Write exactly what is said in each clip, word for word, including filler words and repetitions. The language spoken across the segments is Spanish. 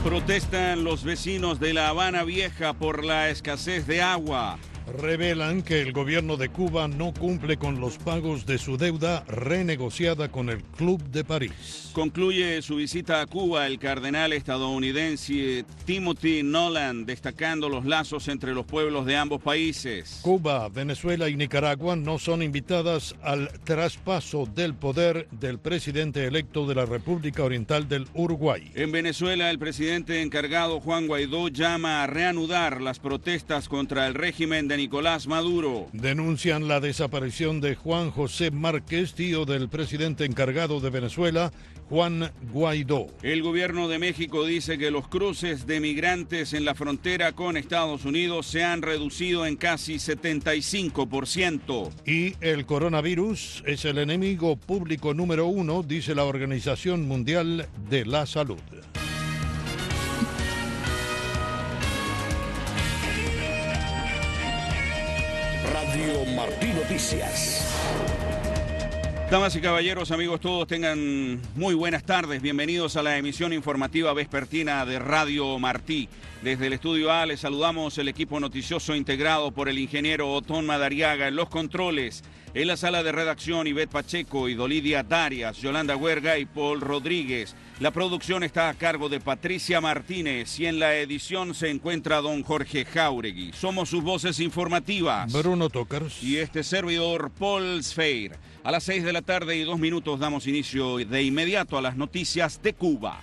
Protestan los vecinos de La Habana Vieja por la escasez de agua. Revelan que el gobierno de Cuba no cumple con los pagos de su deuda renegociada con el Club de París. Concluye su visita a Cuba el cardenal estadounidense Timothy Nolan, destacando los lazos entre los pueblos de ambos países. Cuba, Venezuela y Nicaragua no son invitadas al traspaso del poder del presidente electo de la República Oriental del Uruguay. En Venezuela, el presidente encargado Juan Guaidó llama a reanudar las protestas contra el régimen de Nicolás Maduro. Denuncian la desaparición de Juan José Márquez, tío del presidente encargado de Venezuela, Juan Guaidó. El gobierno de México dice que los cruces de migrantes en la frontera con Estados Unidos se han reducido en casi setenta y cinco por ciento. Y el coronavirus es el enemigo público número uno, dice la Organización Mundial de la Salud. Radio Martí Noticias. Damas y caballeros, amigos todos, tengan muy buenas tardes. Bienvenidos a la emisión informativa vespertina de Radio Martí. Desde el Estudio A les saludamos el equipo noticioso integrado por el ingeniero Otón Madariaga en los controles. En la sala de redacción, Ivette Pacheco y Dolidia Darias, Yolanda Huerga y Paul Rodríguez. La producción está a cargo de Patricia Martínez y en la edición se encuentra don Jorge Jauregui. Somos sus voces informativas. Bruno Tokars. Y este servidor, Paul Sfeir. A las seis de la tarde y dos minutos damos inicio de inmediato a las noticias de Cuba.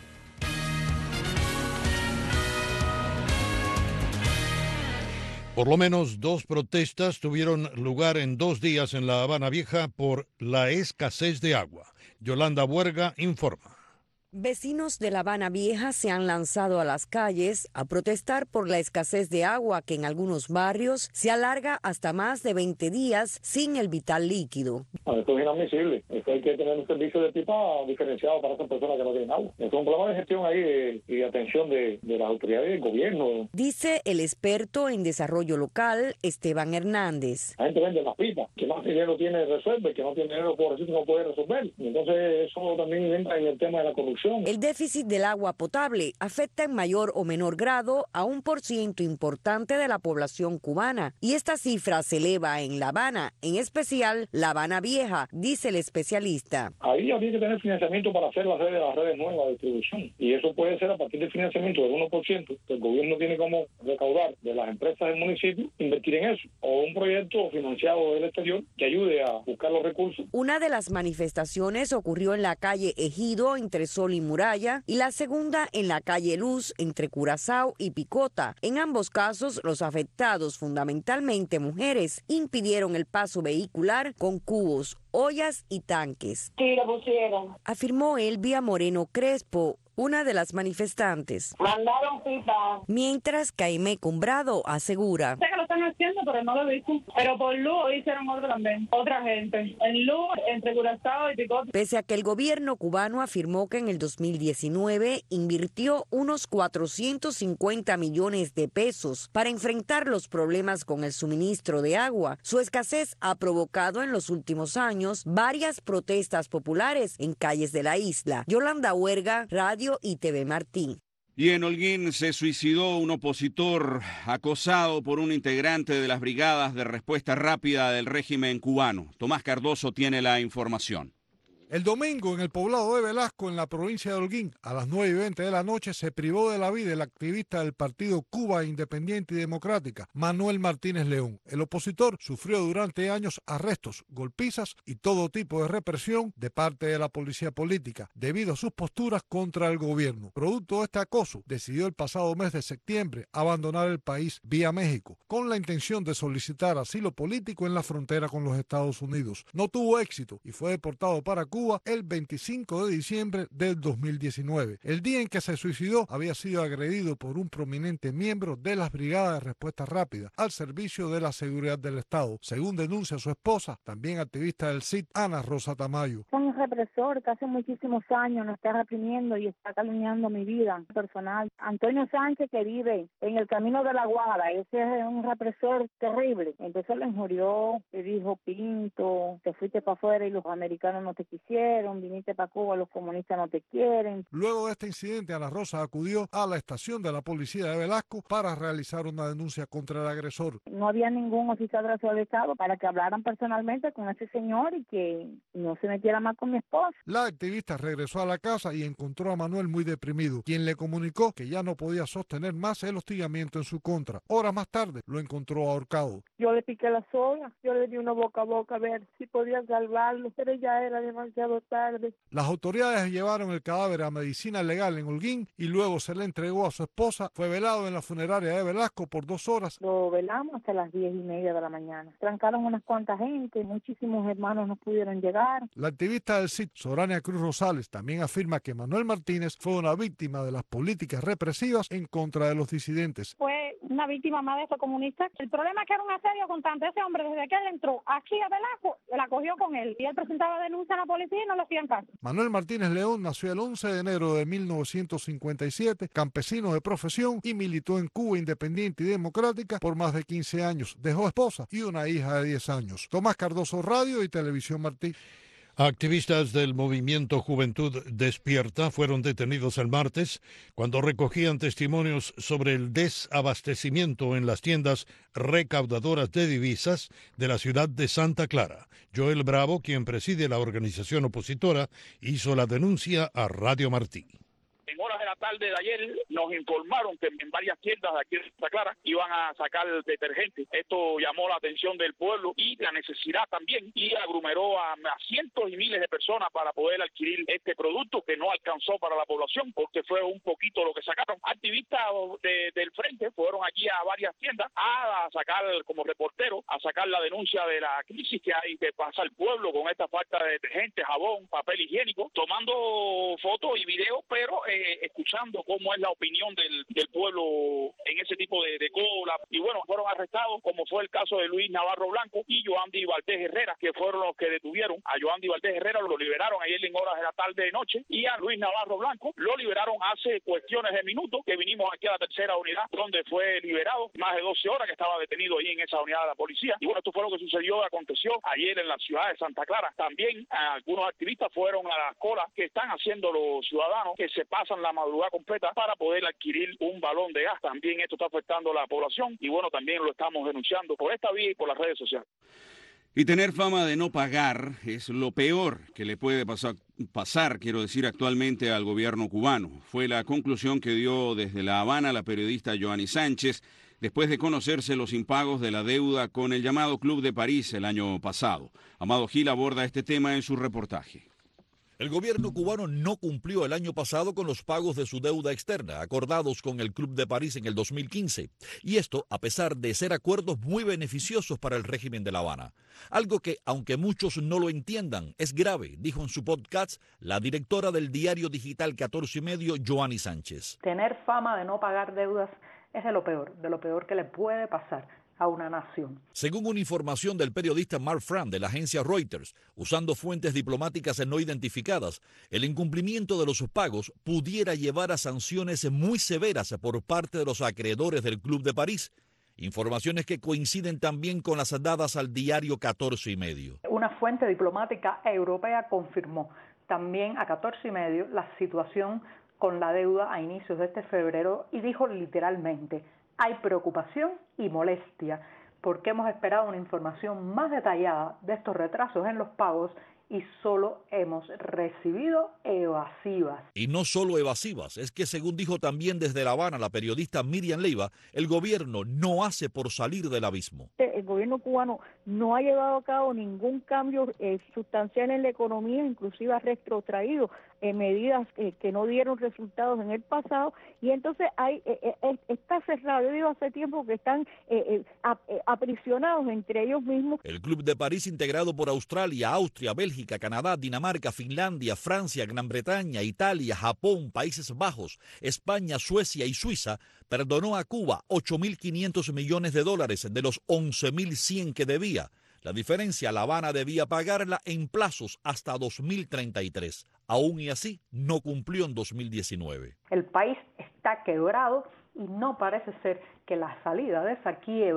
Por lo menos dos protestas tuvieron lugar en dos días en La Habana Vieja por la escasez de agua. Yolanda Huerga informa. Vecinos de La Habana Vieja se han lanzado a las calles a protestar por la escasez de agua que en algunos barrios se alarga hasta más de veinte días sin el vital líquido. Esto es inadmisible. Esto hay que tener un servicio de pipa diferenciado para esas personas que no tienen agua. Es un problema de gestión ahí de, y de atención de, de las autoridades del gobierno. Dice el experto en desarrollo local, Esteban Hernández. La gente vende las pipas. Que más dinero tiene resuelve, que no tiene dinero por eso no puede resolver. Entonces eso también entra en el tema de la corrupción. El déficit del agua potable afecta en mayor o menor grado a un por ciento importante de la población cubana y esta cifra se eleva en La Habana, en especial La Habana Vieja, dice el especialista. Ahí habría que tener financiamiento para hacer las redes, las redes nuevas de distribución y eso puede ser a partir del financiamiento del uno por ciento que el gobierno tiene como recaudar de las empresas del municipio, invertir en eso o un proyecto financiado del exterior que ayude a buscar los recursos. Una de las manifestaciones ocurrió en la calle Ejido entre Sol y Muralla y la segunda en la calle Luz entre Curazao y Picota. En ambos casos, los afectados, fundamentalmente mujeres, impidieron el paso vehicular con cubos, ollas y tanques. Sí, lo pusieron. Afirmó Elvia Moreno Crespo, una de las manifestantes. Mandaron pipa. Mientras Caimé Cumbrado asegura. Sé que lo están haciendo, pero no lo he visto. Pero por Luz hicieron otro también. Otra gente. En Luz, entre Curazao y Picota. Pese a que el gobierno cubano afirmó que en el dos mil diecinueve invirtió unos cuatrocientos cincuenta millones de pesos para enfrentar los problemas con el suministro de agua, su escasez ha provocado en los últimos años varias protestas populares en calles de la isla. Yolanda Huerga, Radio y T V Martí. Y en Holguín se suicidó un opositor acosado por un integrante de las brigadas de respuesta rápida del régimen cubano. Tomás Cardoso tiene la información. El domingo, en el poblado de Velasco, en la provincia de Holguín, a las nueve y veinte de la noche, se privó de la vida el activista del partido Cuba Independiente y Democrática, Manuel Martínez León. El opositor sufrió durante años arrestos, golpizas y todo tipo de represión de parte de la policía política, debido a sus posturas contra el gobierno. Producto de este acoso, decidió el pasado mes de septiembre abandonar el país vía México, con la intención de solicitar asilo político en la frontera con los Estados Unidos. No tuvo éxito y fue deportado para Cuba Cuba el veinticinco de diciembre del dos mil diecinueve. El día en que se suicidó había sido agredido por un prominente miembro de las Brigadas de Respuesta Rápida al servicio de la seguridad del Estado, según denuncia su esposa, también activista del C I D, Ana Rosa Tamayo. Es un represor que hace muchísimos años nos está reprimiendo y está calumniando mi vida personal. Antonio Sánchez, que vive en el camino de la Guada, ese es un represor terrible. Entonces lo injurió, le dijo: Pinto, te fuiste para afuera y los americanos no te quisieron. hicieron, viniste para Cuba, los comunistas no te quieren. Luego de este incidente, Ana Rosa acudió a la estación de la policía de Velasco para realizar una denuncia contra el agresor. No había ningún oficial de la seguridad del Estado para que hablaran personalmente con ese señor y que no se metiera más con mi esposa. La activista regresó a la casa y encontró a Manuel muy deprimido, quien le comunicó que ya no podía sostener más el hostigamiento en su contra. Horas más tarde lo encontró ahorcado. Yo le piqué la soga, yo le di una boca a boca a ver si podía salvarlo, pero ya era demasiado tarde. Las autoridades llevaron el cadáver a medicina legal en Holguín y luego se le entregó a su esposa. Fue velado en la funeraria de Velasco por dos horas. Lo velamos hasta las diez y media de la mañana. Trancaron unas cuantas gente, muchísimos hermanos no pudieron llegar. La activista del C I D, Sorania Cruz Rosales, también afirma que Manuel Martínez fue una víctima de las políticas represivas en contra de los disidentes. Fue una víctima más de estos comunistas. El problema es que era un asedio constante. Ese hombre, desde que él entró aquí a Velasco, la cogió con él. Y él presentaba denuncia a la policía y no le hacían caso. Manuel Martínez León nació el once de enero de mil novecientos cincuenta y siete, campesino de profesión, y militó en Cuba Independiente y Democrática por más de quince años. Dejó esposa y una hija de diez años. Tomás Cardoso, Radio y Televisión Martí. Activistas del movimiento Juventud Despierta fueron detenidos el martes cuando recogían testimonios sobre el desabastecimiento en las tiendas recaudadoras de divisas de la ciudad de Santa Clara. Joel Bravo, quien preside la organización opositora, hizo la denuncia a Radio Martí. En horas de la tarde de ayer nos informaron que en varias tiendas de aquí de Santa Clara iban a sacar detergente. Esto llamó la atención del pueblo y la necesidad también, y aglomeró a, a cientos y miles de personas para poder adquirir este producto que no alcanzó para la población porque fue un poquito lo que sacaron. Activistas de, del frente fueron allí a varias tiendas a, a sacar como reporteros, a sacar la denuncia de la crisis que hay que pasa el pueblo con esta falta de detergente, jabón, papel higiénico, tomando fotos y videos, pero eh, escuchando cómo es la opinión del, del pueblo en ese tipo de, de cola. Y bueno, fueron arrestados, como fue el caso de Luis Navarro Blanco y Joandy Valdés Herrera, que fueron los que detuvieron. A Joandy Valdés Herrera lo liberaron ayer en horas de la tarde de noche, y a Luis Navarro Blanco lo liberaron hace cuestiones de minutos, que vinimos aquí a la tercera unidad, donde fue liberado, más de doce horas que estaba detenido ahí en esa unidad de la policía. Y bueno, esto fue lo que sucedió, aconteció ayer en la ciudad de Santa Clara. También algunos activistas fueron a las colas que están haciendo los ciudadanos, que se pasan la madrugada completa para poder adquirir un balón de gas. También esto está afectando a la población y bueno, también lo estamos denunciando por esta vía y por las redes sociales. Y tener fama de no pagar es lo peor que le puede pasar, pasar, quiero decir, actualmente al gobierno cubano. Fue la conclusión que dio desde La Habana la periodista Joanny Sánchez después de conocerse los impagos de la deuda con el llamado Club de París el año pasado. Amado Gil aborda este tema en su reportaje. El gobierno cubano no cumplió el año pasado con los pagos de su deuda externa, acordados con el Club de París en el dos mil quince. Y esto a pesar de ser acuerdos muy beneficiosos para el régimen de La Habana. Algo que, aunque muchos no lo entiendan, es grave, dijo en su podcast la directora del diario digital catorce y medio, Joanny Sánchez. Tener fama de no pagar deudas es de lo peor, de lo peor que le puede pasar a una nación. Según una información del periodista Mark Fran de la agencia Reuters, usando fuentes diplomáticas no identificadas, el incumplimiento de los pagos pudiera llevar a sanciones muy severas por parte de los acreedores del Club de París. Informaciones que coinciden también con las dadas al diario catorce y medio. Una fuente diplomática europea confirmó también a catorce y medio la situación con la deuda a inicios de este febrero y dijo literalmente: hay preocupación y molestia porque hemos esperado una información más detallada de estos retrasos en los pagos y solo hemos recibido evasivas. Y no solo evasivas, es que según dijo también desde La Habana la periodista Miriam Leiva, el gobierno no hace por salir del abismo. El gobierno cubano no ha llevado a cabo ningún cambio eh, sustancial en la economía, inclusive ha retrotraído eh, medidas eh, que no dieron resultados en el pasado, y entonces hay eh, eh, está cerrado. Yo digo hace tiempo que están eh, eh, ap eh, aprisionados entre ellos mismos. El Club de París, integrado por Australia, Austria, Bélgica, Canadá, Dinamarca, Finlandia, Francia, Gran Bretaña, Italia, Japón, Países Bajos, España, Suecia y Suiza, perdonó a Cuba ocho mil quinientos millones de dólares de los once mil cien que debía. La diferencia, La Habana debía pagarla en plazos hasta dos mil treinta y tres. Aún y así, no cumplió en dos mil diecinueve. El país está quebrado y no parece ser que la salida de esa quiebra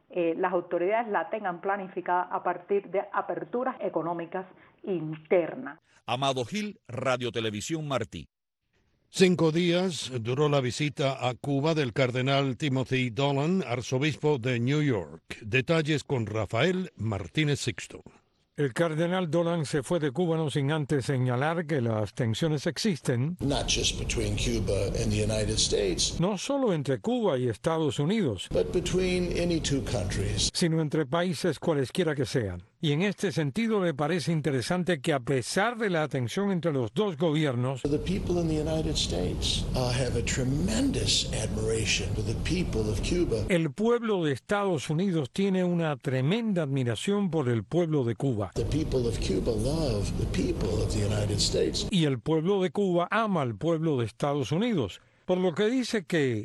eh, las autoridades la tengan planificada a partir de aperturas económicas internas. Amado Gil, Radio Televisión Martí. Cinco días duró la visita a Cuba del cardenal Timothy Dolan, arzobispo de New York. Detalles con Rafael Martínez Sixto. El cardenal Dolan se fue de Cuba no sin antes señalar que las tensiones existen no solo entre Cuba y Estados Unidos, sino entre países cualesquiera que sean. Y en este sentido me parece interesante que a pesar de la tensión entre los dos gobiernos, el pueblo de Estados Unidos tiene una tremenda admiración por el pueblo de Cuba. Y el pueblo de Cuba ama al pueblo de Estados Unidos. Por lo que dice que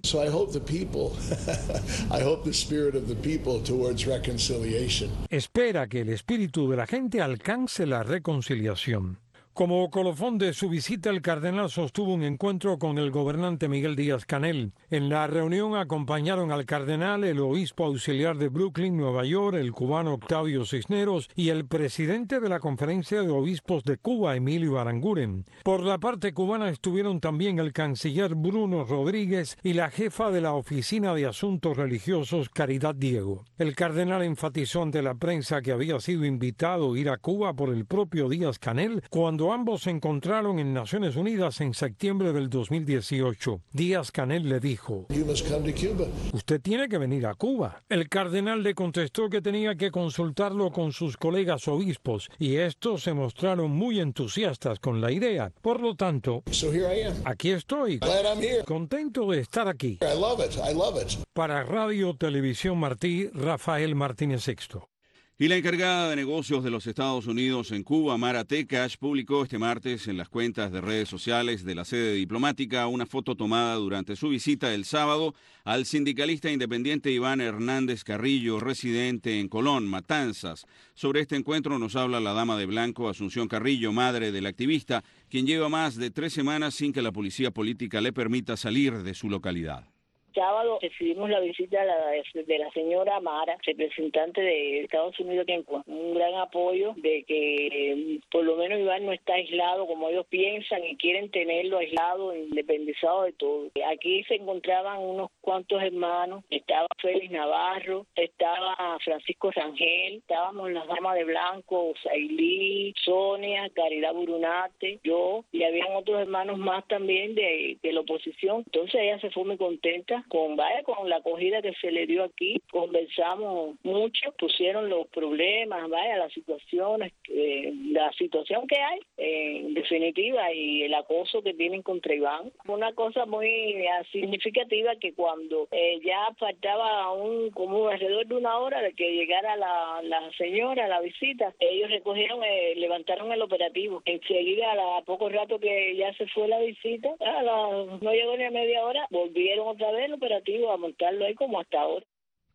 espera que el espíritu de la gente alcance la reconciliación. Como colofón de su visita, el cardenal sostuvo un encuentro con el gobernante Miguel Díaz-Canel. En la reunión acompañaron al cardenal el obispo auxiliar de Brooklyn, Nueva York, el cubano Octavio Cisneros y el presidente de la Conferencia de Obispos de Cuba, Emilio Aranguren. Por la parte cubana estuvieron también el canciller Bruno Rodríguez y la jefa de la Oficina de Asuntos Religiosos, Caridad Diego. El cardenal enfatizó ante la prensa que había sido invitado a ir a Cuba por el propio Díaz-Canel cuando ambos se encontraron en Naciones Unidas en septiembre del dos mil dieciocho. Díaz-Canel le dijo: "Usted tiene que venir a Cuba". El cardenal le contestó que tenía que consultarlo con sus colegas obispos y estos se mostraron muy entusiastas con la idea. Por lo tanto, aquí estoy, contento de estar aquí. Para Radio Televisión Martí, Rafael Martínez Sixto. Y la encargada de negocios de los Estados Unidos en Cuba, Mara Tekash, publicó este martes en las cuentas de redes sociales de la sede diplomática una foto tomada durante su visita el sábado al sindicalista independiente Iván Hernández Carrillo, residente en Colón, Matanzas. Sobre este encuentro nos habla la dama de blanco, Asunción Carrillo, madre del activista, quien lleva más de tres semanas sin que la policía política le permita salir de su localidad. Sábado recibimos la visita de la, de la señora Mara, representante de Estados Unidos aquí en Cuba. Un gran apoyo de que eh, por lo menos Iván no está aislado como ellos piensan y quieren tenerlo aislado, independizado de todo. Aquí se encontraban unos cuantos hermanos, estaba Félix Navarro, estaba Francisco Rangel, estábamos las damas de blanco, Sailí, Sonia, Caridad Burunate, yo, y habían otros hermanos más también de, de la oposición. Entonces ella se fue muy contenta con vaya con la acogida que se le dio aquí. Conversamos mucho, pusieron los problemas, vaya las situaciones, eh, la situación que hay eh, en definitiva y el acoso que tienen contra Iván. Una cosa muy eh, significativa que cuando eh, ya faltaba un como alrededor de una hora de que llegara la, la señora a la visita, ellos recogieron, eh, levantaron el operativo. Enseguida, a, la, a poco rato que ya se fue la visita, a la, no llegó ni a media hora, volvieron otra vez el operativo a montarlo ahí como hasta ahora.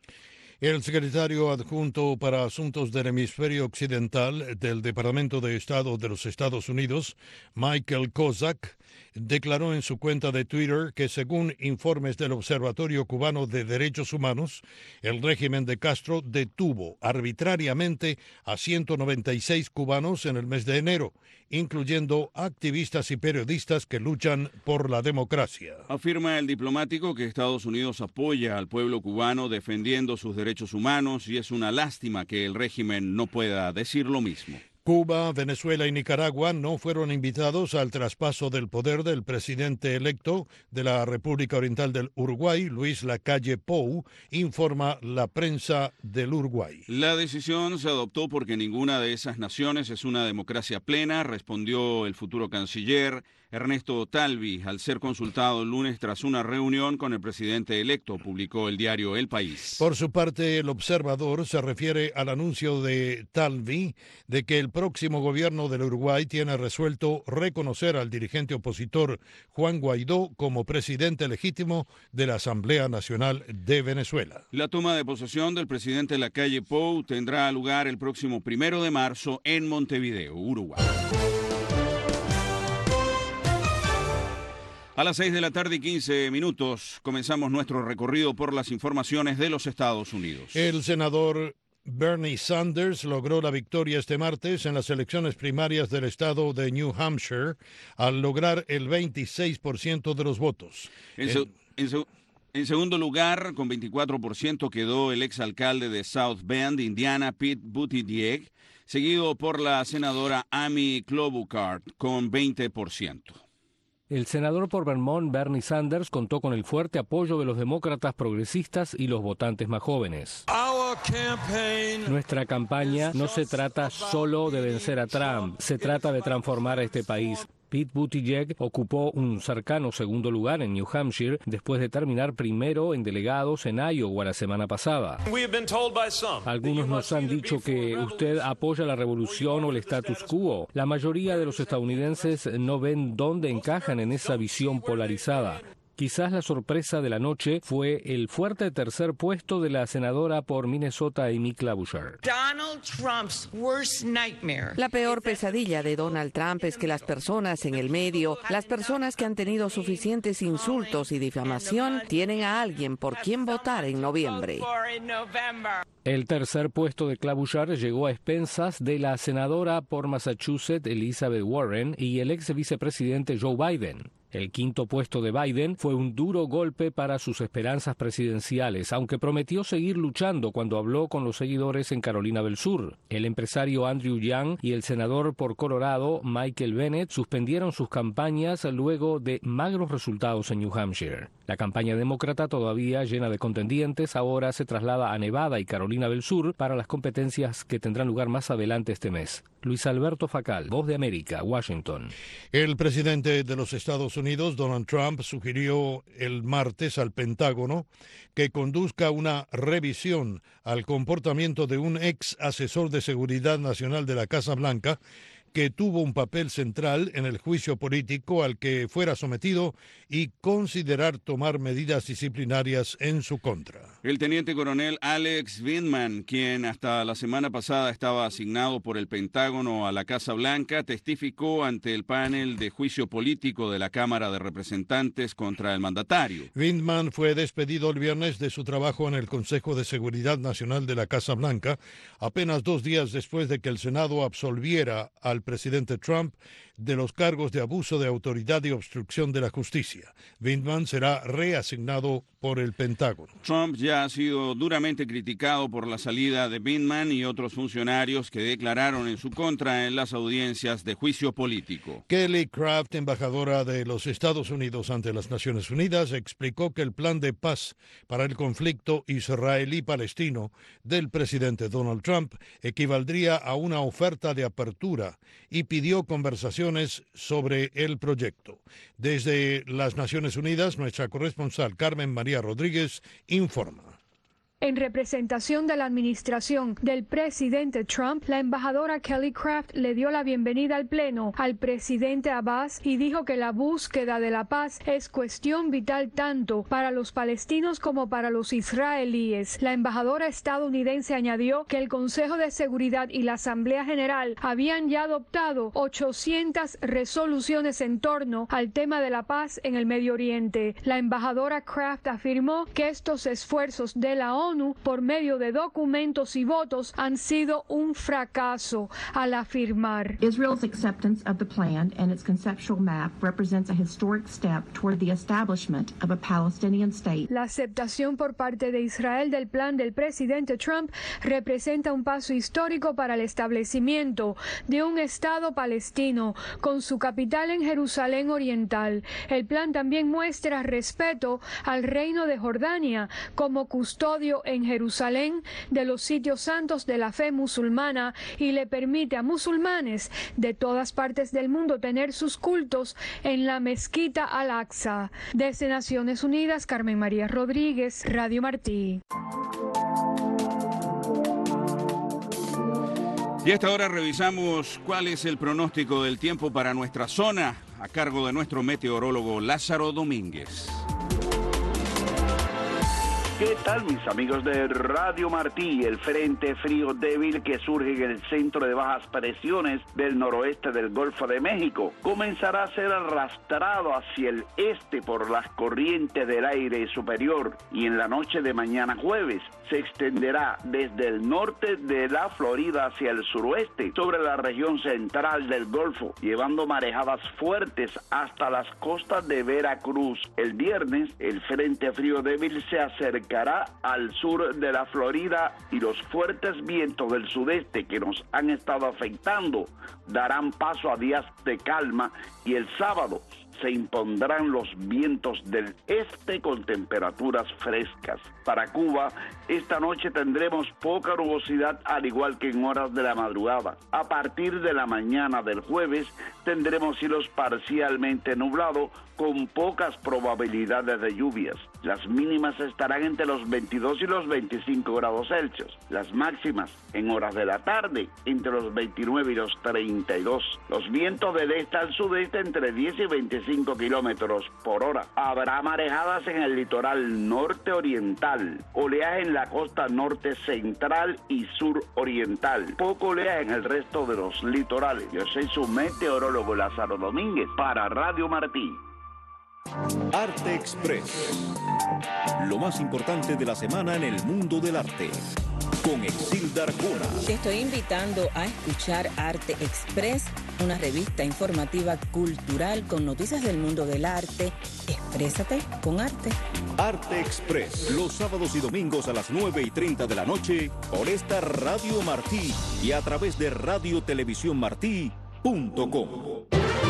El secretario adjunto para Asuntos del Hemisferio Occidental del Departamento de Estado de los Estados Unidos, Michael Kozak, declaró en su cuenta de Twitter que según informes del Observatorio Cubano de Derechos Humanos, el régimen de Castro detuvo arbitrariamente a ciento noventa y seis cubanos en el mes de enero, incluyendo activistas y periodistas que luchan por la democracia. Afirma el diplomático que Estados Unidos apoya al pueblo cubano defendiendo sus derechos humanos y es una lástima que el régimen no pueda decir lo mismo. Cuba, Venezuela y Nicaragua no fueron invitados al traspaso del poder del presidente electo de la República Oriental del Uruguay, Luis Lacalle Pou, informa la prensa del Uruguay. La decisión se adoptó porque ninguna de esas naciones es una democracia plena, respondió el futuro canciller Ernesto Talvi al ser consultado el lunes tras una reunión con el presidente electo, publicó el diario El País. Por su parte, el observador se refiere al anuncio de Talvi de que el próximo gobierno del Uruguay tiene resuelto reconocer al dirigente opositor Juan Guaidó como presidente legítimo de la Asamblea Nacional de Venezuela. La toma de posesión del presidente Lacalle Pou tendrá lugar el próximo primero de marzo en Montevideo, Uruguay. A las seis de la tarde y quince minutos comenzamos nuestro recorrido por las informaciones de los Estados Unidos. El senador Bernie Sanders logró la victoria este martes en las elecciones primarias del estado de New Hampshire al lograr el veintiséis por ciento de los votos. En, su, en, su, en segundo lugar, con veinticuatro por ciento, quedó el exalcalde de South Bend, Indiana, Pete Buttigieg, seguido por la senadora Amy Klobuchar con veinte por ciento. El senador por Vermont, Bernie Sanders, contó con el fuerte apoyo de los demócratas progresistas y los votantes más jóvenes. Nuestra campaña no se trata solo de vencer a Trump, se trata de transformar a este país. Pete Buttigieg ocupó un cercano segundo lugar en New Hampshire después de terminar primero en delegados en Iowa la semana pasada. Algunos nos han dicho que usted apoya la revolución o el status quo. La mayoría de los estadounidenses no ven dónde encajan en esa visión polarizada. Quizás la sorpresa de la noche fue el fuerte tercer puesto de la senadora por Minnesota, Amy Klobuchar. La peor pesadilla de Donald Trump es que las personas en el medio, las personas que han tenido suficientes insultos y difamación, tienen a alguien por quien votar en noviembre. El tercer puesto de Klobuchar llegó a expensas de la senadora por Massachusetts, Elizabeth Warren, y el ex vicepresidente Joe Biden. El quinto puesto de Biden fue un duro golpe para sus esperanzas presidenciales, aunque prometió seguir luchando cuando habló con los seguidores en Carolina del Sur. El empresario Andrew Yang y el senador por Colorado, Michael Bennet, suspendieron sus campañas luego de magros resultados en New Hampshire. La campaña demócrata, todavía llena de contendientes, ahora se traslada a Nevada y Carolina del Sur para las competencias que tendrán lugar más adelante este mes. Luis Alberto Facal, Voz de América, Washington. El presidente de los Estados Unidos, Donald Trump, sugirió el martes al Pentágono que conduzca una revisión al comportamiento de un ex asesor de seguridad nacional de la Casa Blanca que tuvo un papel central en el juicio político al que fuera sometido y considerar tomar medidas disciplinarias en su contra. El teniente coronel Alex Vindman, quien hasta la semana pasada estaba asignado por el Pentágono a la Casa Blanca, testificó ante el panel de juicio político de la Cámara de Representantes contra el mandatario. Vindman fue despedido el viernes de su trabajo en el Consejo de Seguridad Nacional de la Casa Blanca, apenas dos días después de que el Senado absolviera al presidente Trump de los cargos de abuso de autoridad y obstrucción de la justicia. Vindman será reasignado por el Pentágono. Trump ya ha sido duramente criticado por la salida de Vindman y otros funcionarios que declararon en su contra en las audiencias de juicio político. Kelly Craft, embajadora de los Estados Unidos ante las Naciones Unidas, explicó que el plan de paz para el conflicto israelí-palestino del presidente Donald Trump equivaldría a una oferta de apertura y pidió conversaciones sobre el proyecto. Desde las Naciones Unidas, nuestra corresponsal Carmen María Rodríguez informa. En representación de la administración del presidente Trump, la embajadora Kelly Craft le dio la bienvenida al Pleno al presidente Abbas y dijo que la búsqueda de la paz es cuestión vital tanto para los palestinos como para los israelíes. La embajadora estadounidense añadió que el Consejo de Seguridad y la Asamblea General habían ya adoptado ochocientas resoluciones en torno al tema de la paz en el Medio Oriente. La embajadora Craft afirmó que estos esfuerzos de la ONU por medio de documentos y votos han sido un fracaso al afirmar. Israel's acceptance of the plan and its conceptual map represents a historic step toward the establishment of a Palestinian state. La aceptación por parte de Israel del plan del presidente Trump representa un paso histórico para el establecimiento de un Estado palestino con su capital en Jerusalén Oriental. El plan también muestra respeto al reino de Jordania como custodio en Jerusalén de los sitios santos de la fe musulmana y le permite a musulmanes de todas partes del mundo tener sus cultos en la mezquita Al-Aqsa. Desde Naciones Unidas, Carmen María Rodríguez, Radio Martí. Y a esta hora revisamos cuál es el pronóstico del tiempo para nuestra zona, a cargo de nuestro meteorólogo Lázaro Domínguez. ¿Qué tal, mis amigos de Radio Martí? El frente frío débil que surge en el centro de bajas presiones del noroeste del Golfo de México comenzará a ser arrastrado hacia el este por las corrientes del aire superior y en la noche de mañana jueves se extenderá desde el norte de la Florida hacia el suroeste sobre la región central del Golfo, llevando marejadas fuertes hasta las costas de Veracruz. El viernes, el frente frío débil se acercará al sur de la Florida y los fuertes vientos del sudeste que nos han estado afectando darán paso a días de calma y el sábado se impondrán los vientos del este con temperaturas frescas. Para Cuba, esta noche tendremos poca nubosidad al igual que en horas de la madrugada. A partir de la mañana del jueves tendremos cielos parcialmente nublados con pocas probabilidades de lluvias. Las mínimas estarán entre los veintidós y los veinticinco grados Celsius. Las máximas en horas de la tarde entre los veintinueve y los treinta y dos. Los vientos del este al sudeste entre diez y veinticinco kilómetros por hora. Habrá marejadas en el litoral norte oriental, oleaje en la costa norte central y sur oriental, poco oleaje en el resto de los litorales. Yo soy su meteorólogo Lázaro Domínguez para Radio Martí. Arte Express. Lo más importante de la semana en el mundo del arte. Con Exilda Arjona. Te estoy invitando a escuchar Arte Express, una revista informativa cultural con noticias del mundo del arte. Exprésate con arte. Arte Express, los sábados y domingos a las nueve y treinta de la noche por esta Radio Martí y a través de radio televisión martí punto com.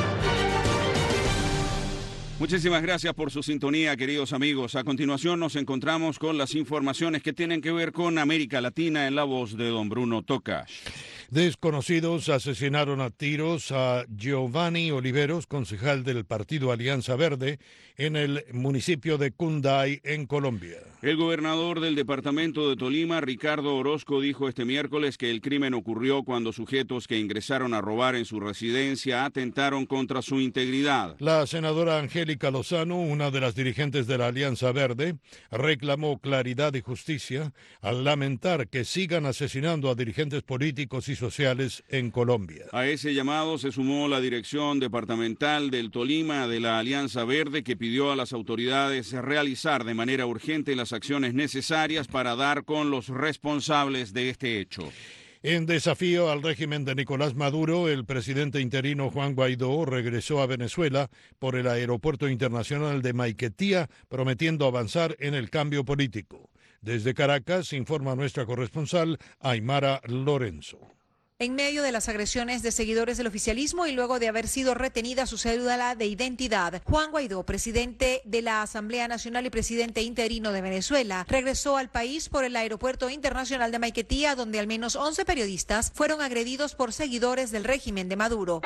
Muchísimas gracias por su sintonía, queridos amigos. A continuación nos encontramos con las informaciones que tienen que ver con América Latina en la voz de don Bruno Tocas. Desconocidos asesinaron a tiros a Giovanni Oliveros, concejal del partido Alianza Verde, en el municipio de Cunday, en Colombia. El gobernador del departamento de Tolima, Ricardo Orozco, dijo este miércoles que el crimen ocurrió cuando sujetos que ingresaron a robar en su residencia atentaron contra su integridad. La senadora Angélica Lozano, una de las dirigentes de la Alianza Verde, reclamó claridad y justicia al lamentar que sigan asesinando a dirigentes políticos y sociales en Colombia. A ese llamado se sumó la dirección departamental del Tolima de la Alianza Verde, que pidió a las autoridades realizar de manera urgente las acciones necesarias para dar con los responsables de este hecho. En desafío al régimen de Nicolás Maduro, el presidente interino Juan Guaidó regresó a Venezuela por el aeropuerto internacional de Maiquetía, prometiendo avanzar en el cambio político. Desde Caracas informa nuestra corresponsal Aymara Lorenzo. En medio de las agresiones de seguidores del oficialismo y luego de haber sido retenida su cédula de identidad, Juan Guaidó, presidente de la Asamblea Nacional y presidente interino de Venezuela, regresó al país por el aeropuerto internacional de Maiquetía, donde al menos once periodistas fueron agredidos por seguidores del régimen de Maduro.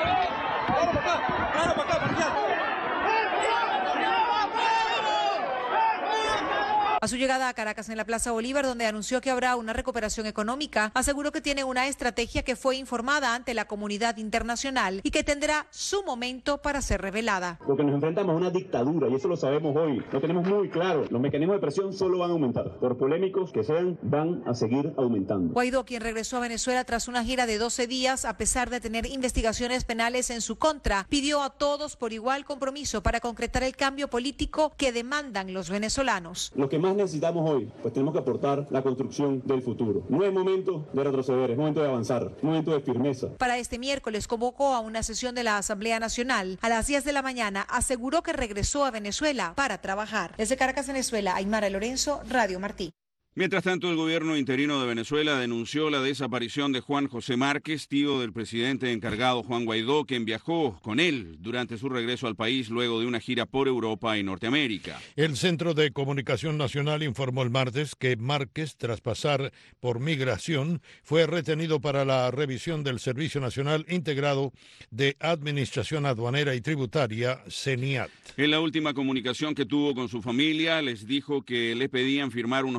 A su llegada a Caracas en la Plaza Bolívar, donde anunció que habrá una recuperación económica, aseguró que tiene una estrategia que fue informada ante la comunidad internacional y que tendrá su momento para ser revelada. Porque nos enfrentamos a una dictadura y eso lo sabemos hoy, lo tenemos muy claro. Los mecanismos de presión solo van a aumentar. Por polémicos que sean, van a seguir aumentando. Guaidó, quien regresó a Venezuela tras una gira de doce días, a pesar de tener investigaciones penales en su contra, pidió a todos por igual compromiso para concretar el cambio político que demandan los venezolanos. Lo que más necesitamos hoy, pues tenemos que aportar la construcción del futuro. No es momento de retroceder, es momento de avanzar, es momento de firmeza. Para este miércoles convocó a una sesión de la Asamblea Nacional. A las diez de la mañana aseguró que regresó a Venezuela para trabajar. Desde Caracas, Venezuela, Aymara Lorenzo, Radio Martí. Mientras tanto, el gobierno interino de Venezuela denunció la desaparición de Juan José Márquez, tío del presidente encargado Juan Guaidó, quien viajó con él durante su regreso al país luego de una gira por Europa y Norteamérica. El Centro de Comunicación Nacional informó el martes que Márquez, tras pasar por migración, fue retenido para la revisión del Servicio Nacional Integrado de Administración Aduanera y Tributaria, CENIAT. En la última comunicación que tuvo con su familia, les dijo que le pedían firmar unos papeles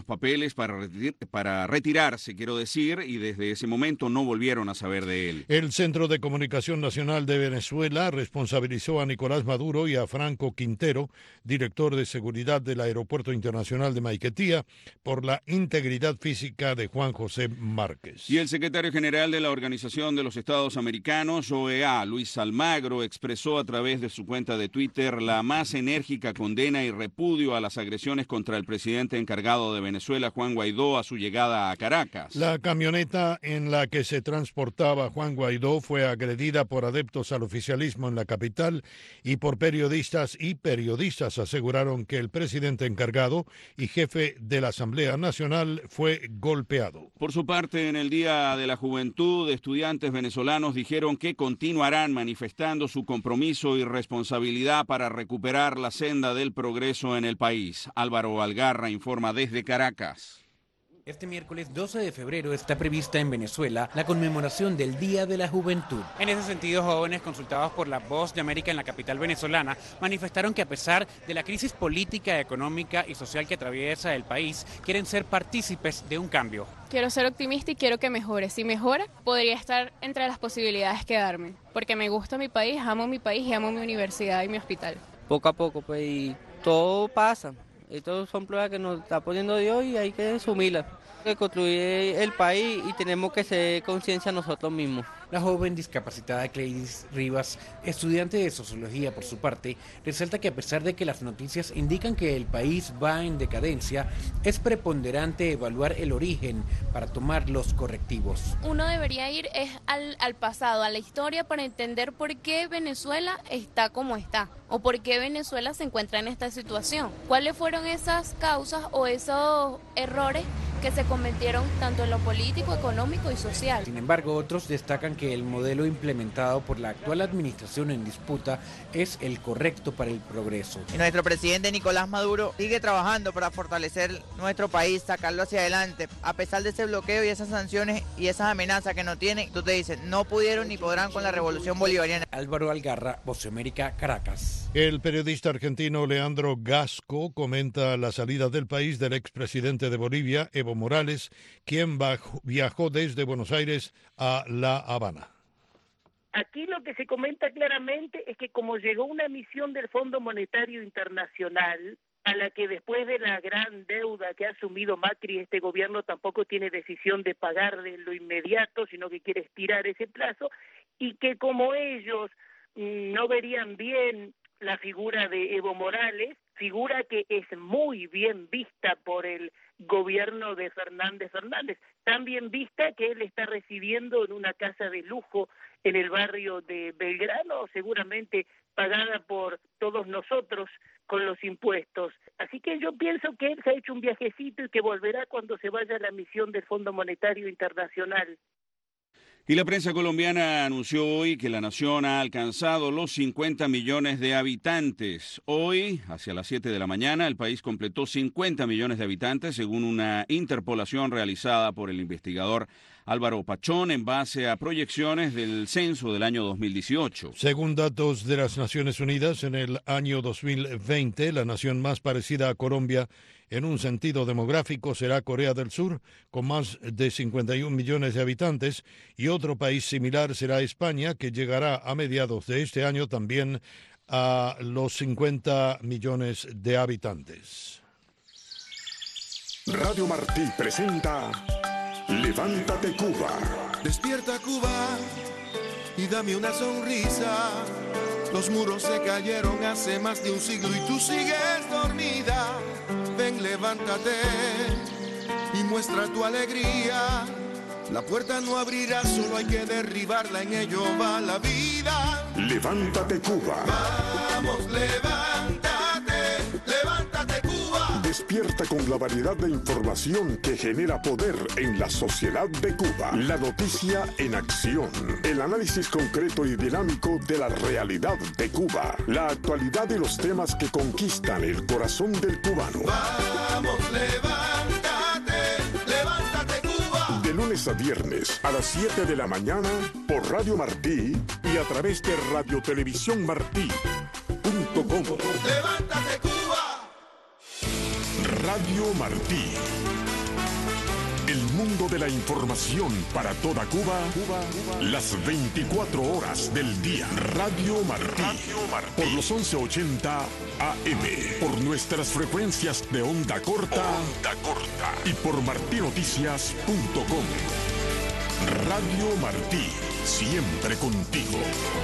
papeles para, retir para retirarse, quiero decir, y desde ese momento no volvieron a saber de él. El Centro de Comunicación Nacional de Venezuela responsabilizó a Nicolás Maduro y a Franco Quintero, director de seguridad del Aeropuerto Internacional de Maiquetía, por la integridad física de Juan José Márquez. Y el secretario general de la Organización de los Estados Americanos, O E A, Luis Almagro, expresó a través de su cuenta de Twitter la más enérgica condena y repudio a las agresiones contra el presidente encargado de Venezuela, Juan Guaidó, a su llegada a Caracas. La camioneta en la que se transportaba Juan Guaidó fue agredida por adeptos al oficialismo en la capital y por periodistas, y periodistas aseguraron que el presidente encargado y jefe de la Asamblea Nacional fue golpeado. Por su parte, en el Día de la Juventud, estudiantes venezolanos dijeron que continuarán manifestando su compromiso y responsabilidad para recuperar la senda del progreso en el país. Álvaro Algarra informa desde Caracas. Este miércoles doce de febrero está prevista en Venezuela la conmemoración del Día de la Juventud. En ese sentido, jóvenes consultados por La Voz de América en la capital venezolana manifestaron que a pesar de la crisis política, económica y social que atraviesa el país, quieren ser partícipes de un cambio. Quiero ser optimista y quiero que mejore. Si mejora, podría estar entre las posibilidades que darme, porque me gusta mi país, amo mi país y amo mi universidad y mi hospital. Poco a poco, pues, y todo pasa. Estos son pruebas que nos está poniendo Dios y hay que asumirlas. Hay que construir el país y tenemos que ser conciencia nosotros mismos. La joven discapacitada Cleidis Rivas, estudiante de sociología por su parte, resalta que a pesar de que las noticias indican que el país va en decadencia, es preponderante evaluar el origen para tomar los correctivos. Uno debería ir es al, al pasado, a la historia, para entender por qué Venezuela está como está o por qué Venezuela se encuentra en esta situación. ¿Cuáles fueron esas causas o esos errores que se cometieron tanto en lo político, económico y social? Sin embargo, otros destacan que el modelo implementado por la actual administración en disputa es el correcto para el progreso. Y nuestro presidente Nicolás Maduro sigue trabajando para fortalecer nuestro país, sacarlo hacia adelante. A pesar de ese bloqueo y esas sanciones y esas amenazas que no tienen, tú te dices, no pudieron ni podrán con la revolución bolivariana. Álvaro Algarra, Voz de América, Caracas. El periodista argentino Leandro Gasco comenta la salida del país del expresidente de Bolivia, Evo Morales, quien viajó desde Buenos Aires a La Habana. Aquí lo que se comenta claramente es que como llegó una misión del Fondo Monetario Internacional, a la que después de la gran deuda que ha asumido Macri, este gobierno tampoco tiene decisión de pagar de lo inmediato, sino que quiere estirar ese plazo, y que como ellos no verían bien la figura de Evo Morales, figura que es muy bien vista por el gobierno de Fernández Fernández, tan bien vista que él está recibiendo en una casa de lujo en el barrio de Belgrano, seguramente pagada por todos nosotros con los impuestos. Así que yo pienso que él se ha hecho un viajecito y que volverá cuando se vaya a la misión del Fondo Monetario Internacional. Y la prensa colombiana anunció hoy que la nación ha alcanzado los cincuenta millones de habitantes. Hoy, hacia las siete de la mañana, el país completó cincuenta millones de habitantes, según una interpolación realizada por el investigador Álvaro Pachón en base a proyecciones del censo del año dos mil dieciocho. Según datos de las Naciones Unidas, en el año dos mil veinte, la nación más parecida a Colombia en un sentido demográfico será Corea del Sur, con más de cincuenta y un millones de habitantes, y otro país similar será España, que llegará a mediados de este año también a los cincuenta millones de habitantes. Radio Martí presenta Levántate Cuba. Despierta Cuba y dame una sonrisa. Los muros se cayeron hace más de un siglo y tú sigues dormida. Ven, levántate y muestra tu alegría. La puerta no abrirá, solo hay que derribarla, en ello va la vida. Levántate Cuba. Vamos, levántate, levántate Cuba. Despierta con la variedad de información que genera poder en la sociedad de Cuba. La noticia en acción. El análisis concreto y dinámico de la realidad de Cuba. La actualidad y los temas que conquistan el corazón del cubano. Vamos, levántate, levántate Cuba. De lunes a viernes a las siete de la mañana por Radio Martí y a través de radio televisión martí punto com. Levántate Cuba. Radio Martí, mundo de la información para toda Cuba, Cuba, Cuba. Las veinticuatro horas del día. Radio Martí. Radio Martí. Por los once ochenta A M. Por nuestras frecuencias de onda corta. Onda corta. Y por martí noticias punto com. Radio Martí. Siempre contigo.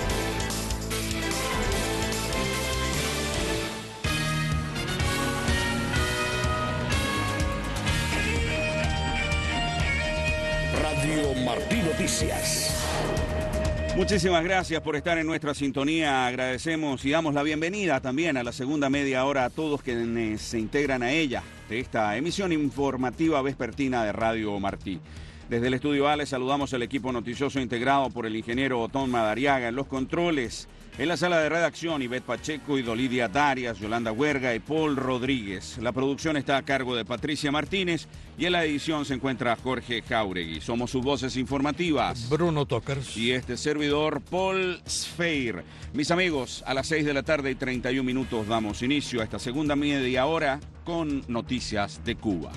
Radio Martí Noticias. Muchísimas gracias por estar en nuestra sintonía. Agradecemos y damos la bienvenida también a la segunda media hora a todos quienes se integran a ella de esta emisión informativa vespertina de Radio Martí. Desde el estudio A les saludamos al equipo noticioso integrado por el ingeniero Otón Madariaga en los controles. En la sala de redacción, Ivette Pacheco y Dolidia Darias, Yolanda Huerga y Paul Rodríguez. La producción está a cargo de Patricia Martínez y en la edición se encuentra Jorge Jauregui. Somos sus voces informativas. Bruno Tokers. Y este servidor, Paul Sfeir. Mis amigos, a las seis de la tarde y treinta y un minutos damos inicio a esta segunda media hora con Noticias de Cuba.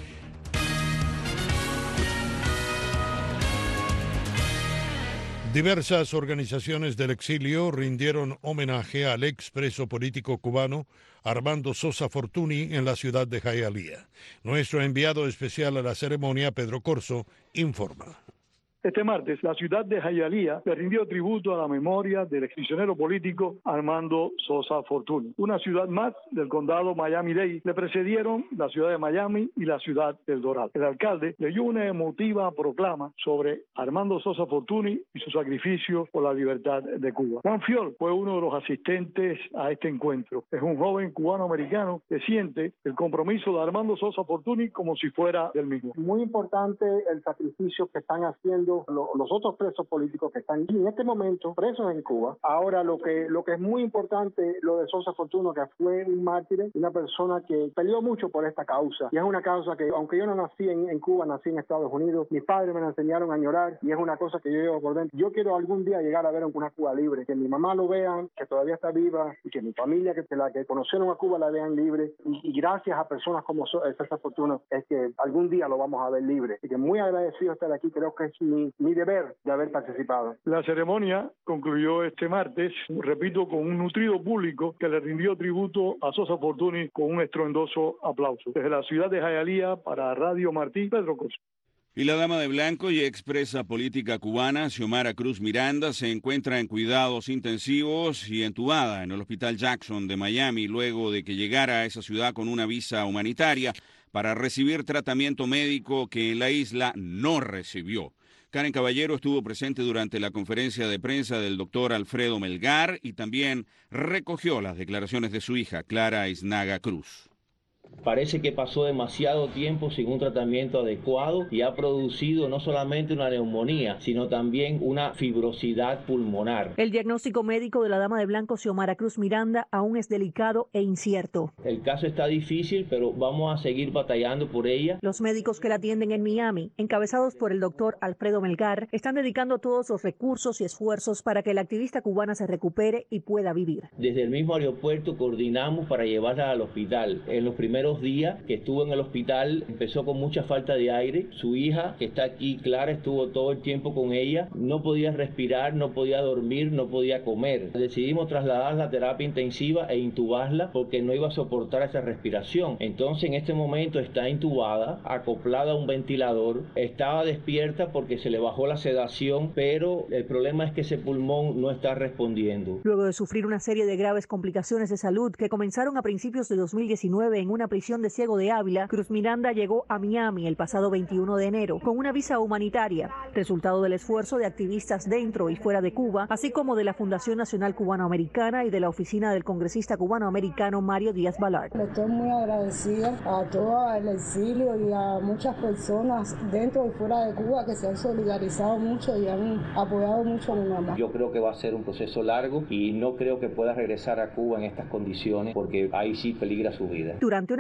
Diversas organizaciones del exilio rindieron homenaje al expreso político cubano Armando Sosa Fortuny en la ciudad de Hialeah. Nuestro enviado especial a la ceremonia, Pedro Corso, informa. Este martes, la ciudad de Hialeah le rindió tributo a la memoria del exprisionero político Armando Sosa Fortuny. Una ciudad más del condado Miami-Dade le precedieron la ciudad de Miami y la ciudad del Dorado. El alcalde leyó una emotiva proclama sobre Armando Sosa Fortuny y su sacrificio por la libertad de Cuba. Juan Fiol fue uno de los asistentes a este encuentro. Es un joven cubano-americano que siente el compromiso de Armando Sosa Fortuny como si fuera del mismo. Muy importante el sacrificio que están haciendo los otros presos políticos que están en este momento presos en Cuba. Ahora lo que lo que es muy importante, lo de Sosa Fortuny, que fue un mártir, una persona que peleó mucho por esta causa, y es una causa que, aunque yo no nací en, en Cuba, nací en Estados Unidos, mis padres me la enseñaron a llorar, y es una cosa que yo llevo por dentro. Yo quiero algún día llegar a ver una Cuba libre, que mi mamá lo vean, que todavía está viva, y que mi familia, que la que conocieron a Cuba, la vean libre, y, y gracias a personas como Sosa Fortuny es que algún día lo vamos a ver libre. Y que muy agradecido de estar aquí, creo que es mi mi deber de haber participado. La ceremonia concluyó este martes, repito, con un nutrido público que le rindió tributo a Sosa Fortuny con un estruendoso aplauso. Desde la ciudad de Hialeah, para Radio Martí, Pedro Corso. Y la dama de blanco y expresa política cubana, Xiomara Cruz Miranda, se encuentra en cuidados intensivos y entubada en el Hospital Jackson de Miami luego de que llegara a esa ciudad con una visa humanitaria para recibir tratamiento médico que en la isla no recibió. Karen Caballero estuvo presente durante la conferencia de prensa del doctor Alfredo Melgar y también recogió las declaraciones de su hija, Clara Iznaga Cruz. Parece que pasó demasiado tiempo sin un tratamiento adecuado y ha producido no solamente una neumonía, sino también una fibrosidad pulmonar. El diagnóstico médico de la dama de blanco Xiomara Cruz Miranda aún es delicado e incierto. El caso está difícil, pero vamos a seguir batallando por ella. Los médicos que la atienden en Miami, encabezados por el doctor Alfredo Melgar, están dedicando todos los recursos y esfuerzos para que la activista cubana se recupere y pueda vivir. Desde el mismo aeropuerto coordinamos para llevarla al hospital. En los primeros días que estuvo en el hospital empezó con mucha falta de aire. Su hija, que está aquí, Clara, estuvo todo el tiempo con ella. No podía respirar, no podía dormir, no podía comer. Decidimos trasladarla a terapia intensiva e intubarla porque no iba a soportar esa respiración. Entonces en este momento está intubada, acoplada a un ventilador. Estaba despierta porque se le bajó la sedación, pero el problema es que ese pulmón no está respondiendo. Luego de sufrir una serie de graves complicaciones de salud que comenzaron a principios de dos mil diecinueve en una prisión de Ciego de Ávila, Cruz Miranda llegó a Miami el pasado veintiuno de enero con una visa humanitaria, resultado del esfuerzo de activistas dentro y fuera de Cuba, así como de la Fundación Nacional Cubanoamericana y de la oficina del congresista cubanoamericano Mario Díaz Balart. Estoy muy agradecida a todo el exilio y a muchas personas dentro y fuera de Cuba que se han solidarizado mucho y han apoyado mucho a mi mamá. Yo creo que va a ser un proceso largo y no creo que pueda regresar a Cuba en estas condiciones porque ahí sí peligra su vida. Durante una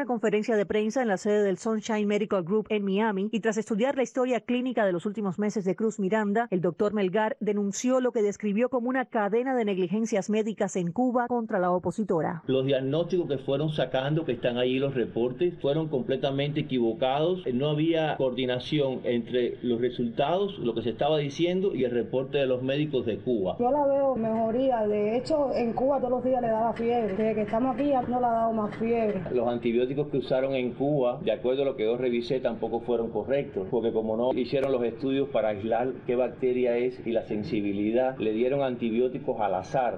una conferencia de prensa en la sede del Sunshine Medical Group en Miami y tras estudiar la historia clínica de los últimos meses de Cruz Miranda, el doctor Melgar denunció lo que describió como una cadena de negligencias médicas en Cuba contra la opositora. Los diagnósticos que fueron sacando, que están ahí los reportes, fueron completamente equivocados. No había coordinación entre los resultados, lo que se estaba diciendo y el reporte de los médicos de Cuba. Yo la veo mejoría. De hecho, en Cuba todos los días le daba fiebre. Desde que estamos aquí no le ha dado más fiebre. Los antibióticos que usaron en Cuba, de acuerdo a lo que yo revisé, tampoco fueron correctos, porque como no hicieron los estudios para aislar qué bacteria es y la sensibilidad, le dieron antibióticos al azar.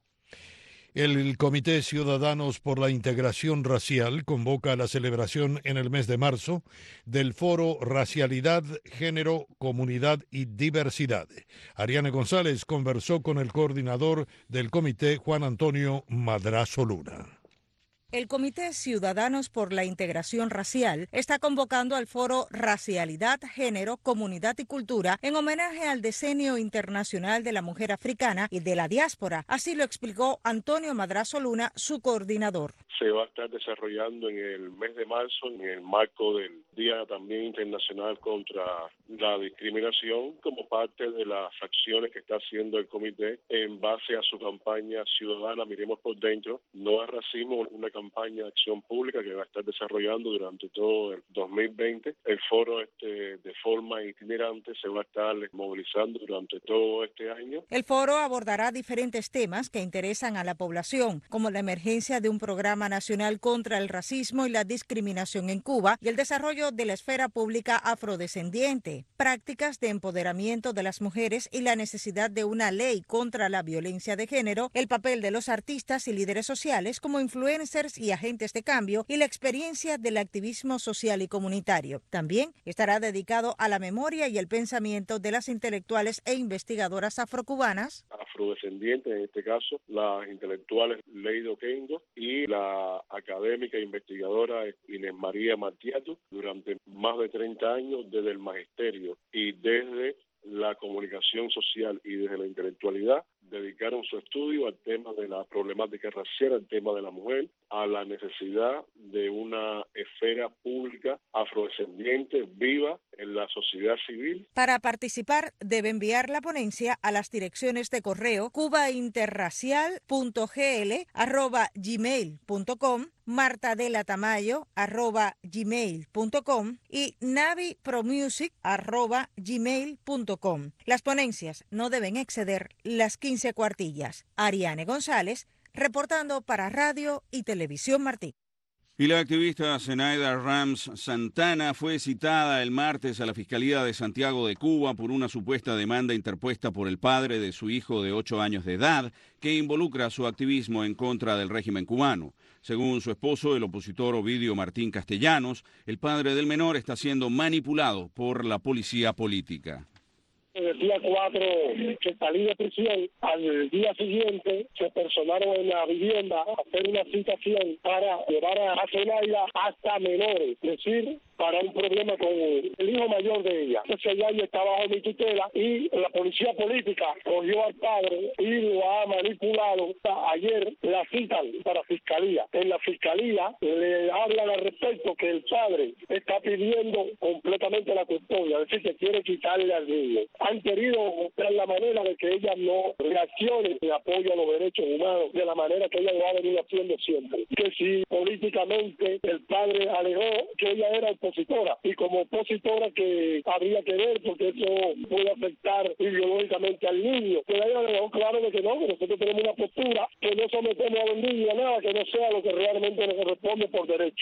El Comité Ciudadanos por la Integración Racial convoca a la celebración en el mes de marzo del foro Racialidad, Género, Comunidad y Diversidad. Ariane González conversó con el coordinador del comité, Juan Antonio Madrazo Luna. El Comité Ciudadanos por la Integración Racial está convocando al foro Racialidad, Género, Comunidad y Cultura en homenaje al Decenio Internacional de la Mujer Africana y de la Diáspora. Así lo explicó Antonio Madrazo Luna, su coordinador. Se va a estar desarrollando en el mes de marzo en el marco del Día también Internacional contra la Discriminación, como parte de las acciones que está haciendo el comité en base a su campaña ciudadana Miremos por Dentro, No al Racismo, una campaña de acción pública que va a estar desarrollando durante todo el dos mil veinte. El foro este, de forma itinerante se va a estar movilizando durante todo este año. El foro abordará diferentes temas que interesan a la población, como la emergencia de un programa nacional contra el racismo y la discriminación en Cuba y el desarrollo de la esfera pública afrodescendiente, prácticas de empoderamiento de las mujeres y la necesidad de una ley contra la violencia de género, el papel de los artistas y líderes sociales como influencers y agentes de cambio y la experiencia del activismo social y comunitario. También estará dedicado a la memoria y el pensamiento de las intelectuales e investigadoras afrocubanas, afrodescendientes, en este caso, las intelectuales Leido Kengo y la académica e investigadora Inés María Martiato, durante más de treinta años desde el magisterio y desde la comunicación social y desde la intelectualidad, dedicaron su estudio al tema de la problemática racial, al tema de la mujer, a la necesidad de una esfera pública afrodescendiente viva en la sociedad civil. Para participar debe enviar la ponencia a las direcciones de correo cubainterracial punto g l arroba gmail punto com, martadelatamayo arroba gmail punto com y navipromusic arroba gmail punto com. Las ponencias no deben exceder las quince cuartillas. Ariane González, reportando para Radio y Televisión Martí. Y la activista Zenaida Rams Santana fue citada el martes a la Fiscalía de Santiago de Cuba por una supuesta demanda interpuesta por el padre de su hijo de ocho años de edad que involucra su activismo en contra del régimen cubano. Según su esposo, el opositor Ovidio Martín Castellanos, el padre del menor está siendo manipulado por la policía política. El día cuatro que salí de prisión, al día siguiente se personaron en la vivienda a hacer una citación para llevar a Zenaida hasta menores, es decir, para un problema con el hijo mayor de ella. Entonces ella está bajo mi tutela y la policía política cogió al padre y lo ha manipulado. Ayer la citan para fiscalía. En la fiscalía le hablan al respecto que el padre está pidiendo completamente la custodia, es decir, que quiere quitarle al niño. Han querido mostrar la manera de que ella no reaccione en apoyo a los derechos humanos de la manera que ella lo ha venido haciendo siempre. Que si políticamente el padre alegó que ella era opositora y como opositora que habría que ver porque eso puede afectar ideológicamente al niño. Pero ella le dejó claro de que no, que nosotros tenemos una postura que no sometemos a los niños a nada, que no sea lo que realmente nos corresponde por derecho.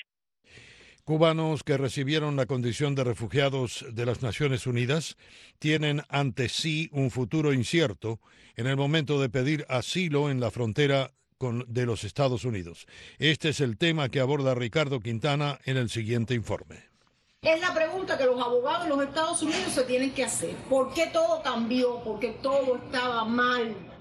Cubanos que recibieron la condición de refugiados de las Naciones Unidas tienen ante sí un futuro incierto en el momento de pedir asilo en la frontera con, de los Estados Unidos. Este es el tema que aborda Ricardo Quintana en el siguiente informe. Es la pregunta que los abogados de los Estados Unidos se tienen que hacer. ¿Por qué todo cambió? ¿Por qué todo estaba mal?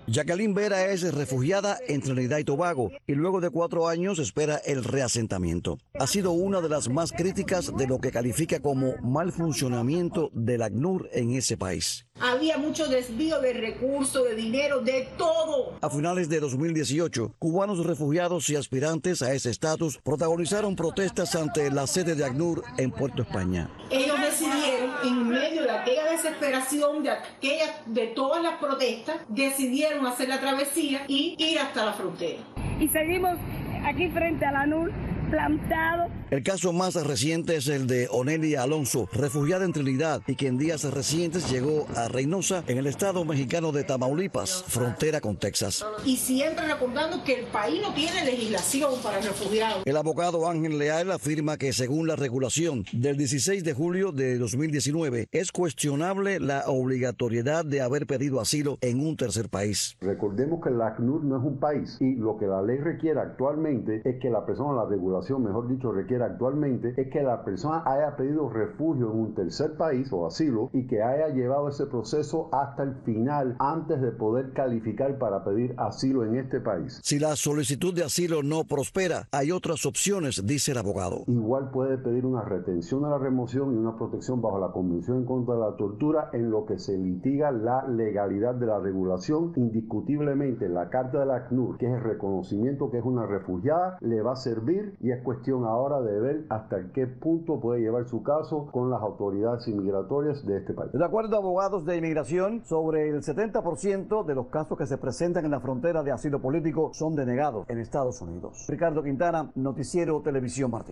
Jacqueline Vera es refugiada en Trinidad y Tobago y luego de cuatro años espera el reasentamiento. Ha sido una de las más críticas de lo que califica como mal funcionamiento del ACNUR en ese país. Había mucho desvío de recursos, de dinero, de todo. A finales de dos mil dieciocho, cubanos refugiados y aspirantes a ese estatus protagonizaron protestas ante la sede de ACNUR en Puerto España. Ellos decidieron, en medio de aquella desesperación, de aquella, de todas las protestas, decidieron hacer la travesía y ir hasta la frontera. Y seguimos aquí frente a la ACNUR, plantado. El caso más reciente es el de Onelia Alonso, refugiada en Trinidad y que en días recientes llegó a Reynosa, en el estado mexicano de Tamaulipas, frontera con Texas. Y siempre recordando que el país no tiene legislación para refugiados. El abogado Ángel Leal afirma que según la regulación del dieciséis de julio de dos mil diecinueve, es cuestionable la obligatoriedad de haber pedido asilo en un tercer país. Recordemos que el ACNUR no es un país y lo que la ley requiere actualmente es que la persona, la regulación, mejor dicho, requiere actualmente es que la persona haya pedido refugio en un tercer país o asilo y que haya llevado ese proceso hasta el final antes de poder calificar para pedir asilo en este país. Si la solicitud de asilo no prospera, hay otras opciones, dice el abogado. Igual puede pedir una retención de la remoción y una protección bajo la Convención en contra de la tortura en lo que se litiga la legalidad de la regulación. Indiscutiblemente la carta del ACNUR, que es el reconocimiento que es una refugiada, le va a servir y es cuestión ahora de ver hasta qué punto puede llevar su caso con las autoridades inmigratorias de este país. De acuerdo a abogados de inmigración, sobre el setenta por ciento de los casos que se presentan en la frontera de asilo político son denegados en Estados Unidos. Ricardo Quintana, Noticiero Televisión Martí.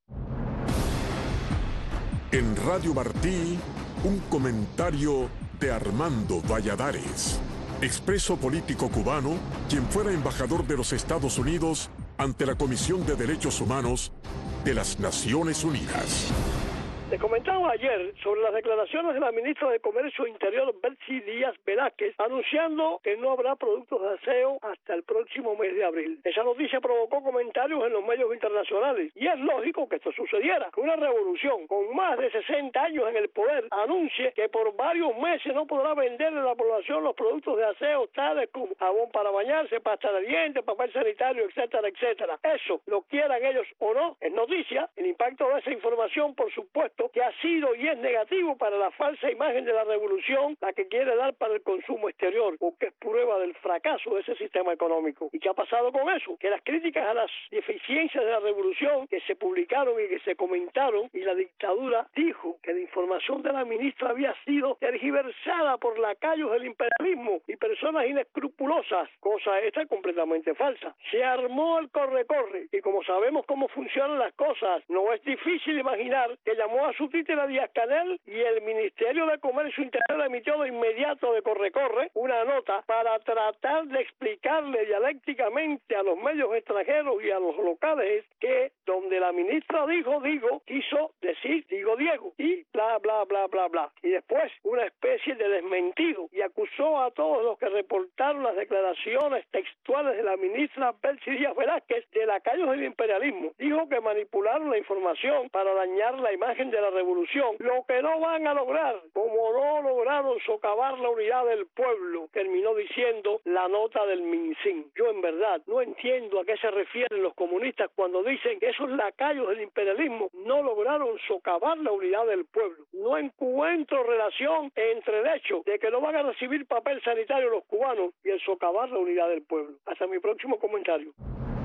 En Radio Martí, un comentario de Armando Valladares, expreso político cubano, quien fuera embajador de los Estados Unidos ante la Comisión de Derechos Humanos de las Naciones Unidas. Te comentaba ayer sobre las declaraciones de la ministra de Comercio Interior, Betsy Díaz Velázquez, anunciando que no habrá productos de aseo hasta el próximo mes de abril. Esa noticia provocó comentarios en los medios internacionales y es lógico que esto sucediera, que una revolución con más de sesenta años en el poder anuncie que por varios meses no podrá venderle a la población los productos de aseo tales como jabón para bañarse, pasta de dientes, papel sanitario, etcétera, etcétera. Eso, lo quieran ellos o no, es noticia. El impacto de esa información, por supuesto, que ha sido y es negativo para la falsa imagen de la revolución, la que quiere dar para el consumo exterior, porque es prueba del fracaso de ese sistema económico. ¿Y qué ha pasado con eso? Que las críticas a las deficiencias de la revolución que se publicaron y que se comentaron, y la dictadura dijo que la información de la ministra había sido tergiversada por lacayos del imperialismo y personas inescrupulosas, cosa esta completamente falsa. Se armó el corre-corre, y como sabemos cómo funcionan las cosas, no es difícil imaginar que llamó a su títere Díaz-Canel y el Ministerio de Comercio Interior emitió de inmediato de corre-corre una nota para tratar de explicarle dialécticamente a los medios extranjeros y a los locales que donde la ministra dijo, digo, quiso decir, digo, Diego, y bla, bla, bla, bla, bla. Y después una especie de desmentido y acusó a todos los que reportaron las declaraciones textuales de la ministra Betsy Díaz Velázquez de lacayos del imperialismo. Dijo que manipularon la información para dañar la imagen de la revolución, lo que no van a lograr, como no lograron socavar la unidad del pueblo, terminó diciendo la nota del MinSIN. Yo en verdad no entiendo a qué se refieren los comunistas cuando dicen que esos lacayos del imperialismo no lograron socavar la unidad del pueblo. No encuentro relación entre el hecho de que no van a recibir papel sanitario los cubanos y el socavar la unidad del pueblo. Hasta mi próximo comentario.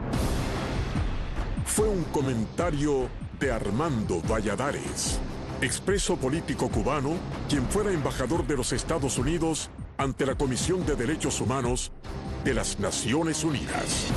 Fue un comentario de Armando Valladares, expreso político cubano, quien fuera embajador de los Estados Unidos ante la Comisión de Derechos Humanos de las Naciones Unidas.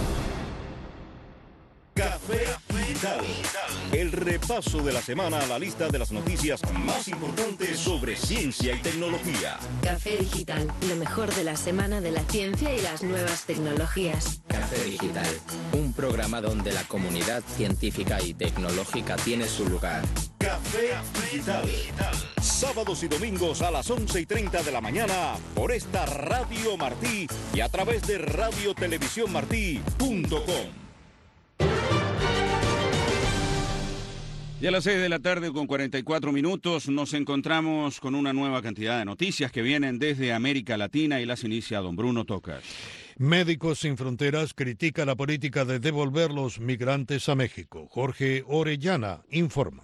Café Digital. El repaso de la semana a la lista de las noticias más importantes sobre ciencia y tecnología. Café Digital, lo mejor de la semana de la ciencia y las nuevas tecnologías. Café Digital, un programa donde la comunidad científica y tecnológica tiene su lugar. Café Digital. Sábados y domingos a las once y treinta de la mañana por esta Radio Martí y a través de radio televisión martí punto com. Y a las seis de la tarde con cuarenta y cuatro minutos nos encontramos con una nueva cantidad de noticias que vienen desde América Latina y las inicia don Bruno Tocas. Médicos Sin Fronteras critica la política de devolver los migrantes a México. Jorge Orellana informa.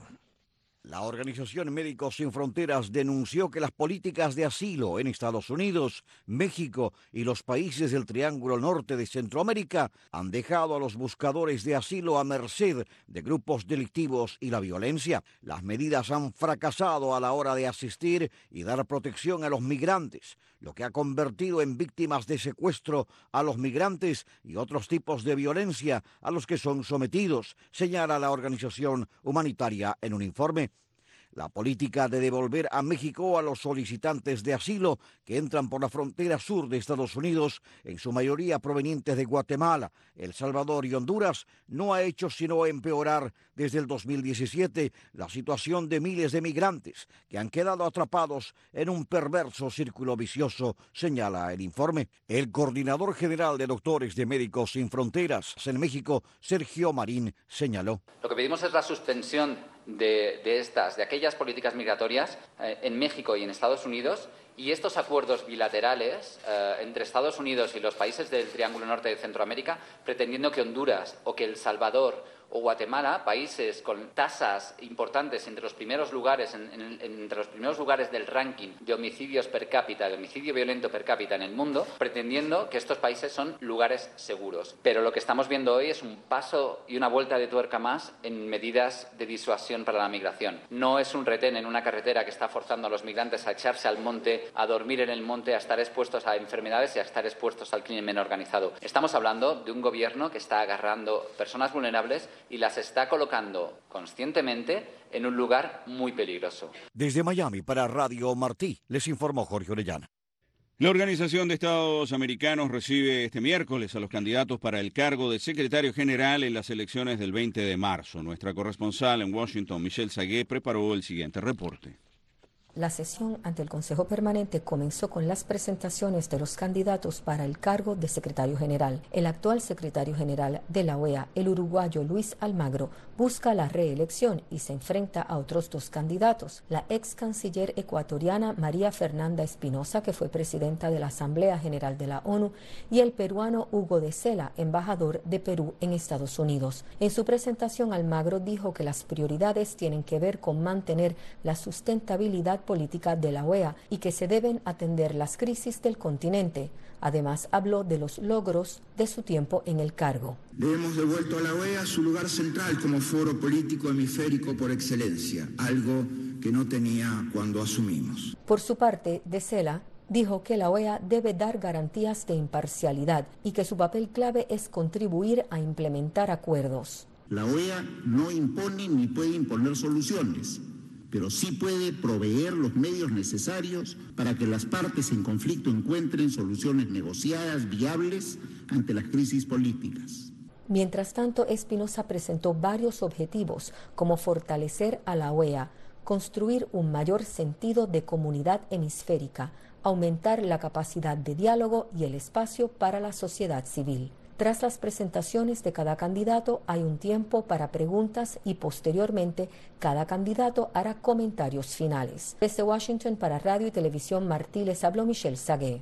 La organización Médicos Sin Fronteras denunció que las políticas de asilo en Estados Unidos, México y los países del Triángulo Norte de Centroamérica han dejado a los buscadores de asilo a merced de grupos delictivos y la violencia. Las medidas han fracasado a la hora de asistir y dar protección a los migrantes, lo que ha convertido en víctimas de secuestro a los migrantes y otros tipos de violencia a los que son sometidos, señala la organización humanitaria en un informe. La política de devolver a México a los solicitantes de asilo que entran por la frontera sur de Estados Unidos, en su mayoría provenientes de Guatemala, El Salvador y Honduras, no ha hecho sino empeorar desde el dos mil diecisiete la situación de miles de migrantes que han quedado atrapados en un perverso círculo vicioso, señala el informe. El coordinador general de Doctores de Médicos Sin Fronteras en México, Sergio Marín, señaló. Lo que pedimos es la suspensión De, de estas, de aquellas políticas migratorias eh, en México y en Estados Unidos, y estos acuerdos bilaterales eh, entre Estados Unidos y los países del Triángulo Norte de Centroamérica, pretendiendo que Honduras o que El Salvador o Guatemala, países con tasas importantes entre los primeros lugares, en, en, entre los primeros lugares del ranking de homicidios per cápita, de homicidio violento per cápita en el mundo, pretendiendo que estos países son lugares seguros. Pero lo que estamos viendo hoy es un paso y una vuelta de tuerca más en medidas de disuasión para la migración. No es un retén en una carretera que está forzando a los migrantes a echarse al monte, a dormir en el monte, a estar expuestos a enfermedades y a estar expuestos al crimen organizado. Estamos hablando de un gobierno que está agarrando personas vulnerables y las está colocando conscientemente en un lugar muy peligroso. Desde Miami para Radio Martí, les informó Jorge Orellana. La Organización de Estados Americanos recibe este miércoles a los candidatos para el cargo de secretario general en las elecciones del veinte de marzo. Nuestra corresponsal en Washington, Michelle Sagué, preparó el siguiente reporte. La sesión ante el Consejo Permanente comenzó con las presentaciones de los candidatos para el cargo de secretario general. El actual secretario general de la O E A, el uruguayo Luis Almagro, busca la reelección y se enfrenta a otros dos candidatos, la ex canciller ecuatoriana María Fernanda Espinosa, que fue presidenta de la Asamblea General de la ONU, y el peruano Hugo de Cela, embajador de Perú en Estados Unidos. En su presentación, Almagro dijo que las prioridades tienen que ver con mantener la sustentabilidad política de la O E A y que se deben atender las crisis del continente. Además, habló de los logros de su tiempo en el cargo. Le hemos devuelto a la O E A su lugar central como foro político hemisférico por excelencia, algo que no tenía cuando asumimos. Por su parte, De Cela dijo que la O E A debe dar garantías de imparcialidad y que su papel clave es contribuir a implementar acuerdos. La O E A no impone ni puede imponer soluciones, pero sí puede proveer los medios necesarios para que las partes en conflicto encuentren soluciones negociadas, viables, ante las crisis políticas. Mientras tanto, Espinosa presentó varios objetivos, como fortalecer a la O E A, construir un mayor sentido de comunidad hemisférica, aumentar la capacidad de diálogo y el espacio para la sociedad civil. Tras las presentaciones de cada candidato hay un tiempo para preguntas y posteriormente cada candidato hará comentarios finales. Desde Washington para Radio y Televisión Martí les habló Michelle Sagué.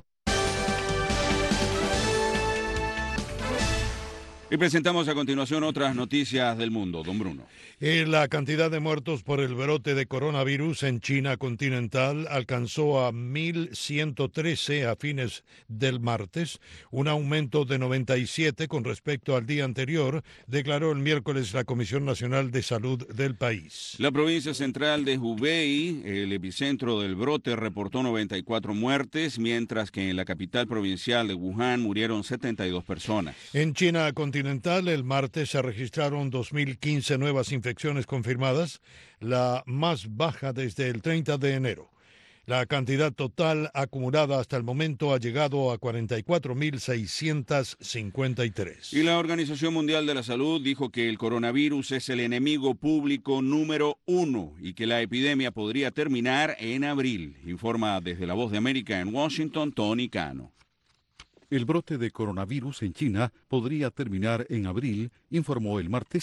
Y presentamos a continuación otras noticias del mundo. Don Bruno. Eh, la cantidad de muertos por el brote de coronavirus en China continental alcanzó a mil ciento trece a fines del martes, un aumento de noventa y siete con respecto al día anterior, declaró el miércoles la Comisión Nacional de Salud del país. La provincia central de Hubei, el epicentro del brote, reportó noventa y cuatro muertes, mientras que en la capital provincial de Wuhan murieron setenta y dos personas. En China continental, el martes se registraron dos mil quince nuevas infecciones confirmadas, la más baja desde el treinta de enero. La cantidad total acumulada hasta el momento ha llegado a cuarenta y cuatro mil seiscientos cincuenta y tres. Y la Organización Mundial de la Salud dijo que el coronavirus es el enemigo público número uno y que la epidemia podría terminar en abril. Informa desde La Voz de América en Washington, Tony Cano. El brote de coronavirus en China podría terminar en abril, informó el martes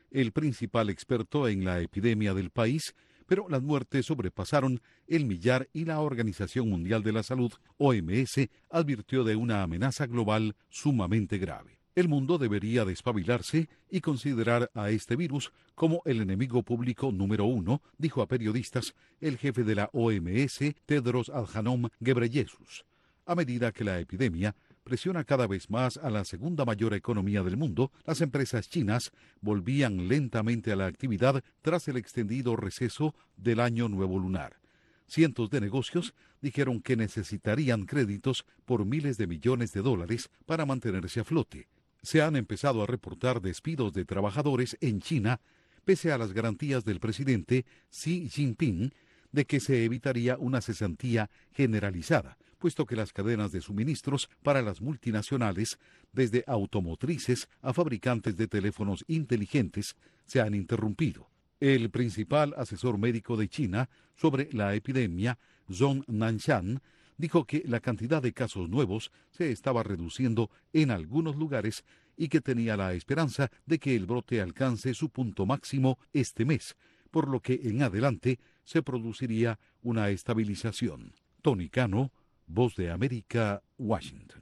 el principal experto en la epidemia del país, pero las muertes sobrepasaron el millar y la Organización Mundial de la Salud, O M S, advirtió de una amenaza global sumamente grave. El mundo debería despabilarse y considerar a este virus como el enemigo público número uno, dijo a periodistas el jefe de la O M S, Tedros Adhanom Ghebreyesus. A medida que la epidemia presiona cada vez más a la segunda mayor economía del mundo, las empresas chinas volvían lentamente a la actividad tras el extendido receso del Año Nuevo Lunar. Cientos de negocios dijeron que necesitarían créditos por miles de millones de dólares para mantenerse a flote. Se han empezado a reportar despidos de trabajadores en China, pese a las garantías del presidente Xi Jinping de que se evitaría una cesantía generalizada, puesto que las cadenas de suministros para las multinacionales, desde automotrices a fabricantes de teléfonos inteligentes, se han interrumpido. El principal asesor médico de China sobre la epidemia, Zhong Nanshan, dijo que la cantidad de casos nuevos se estaba reduciendo en algunos lugares y que tenía la esperanza de que el brote alcance su punto máximo este mes, por lo que en adelante se produciría una estabilización. Tony Cano, Voz de América, Washington.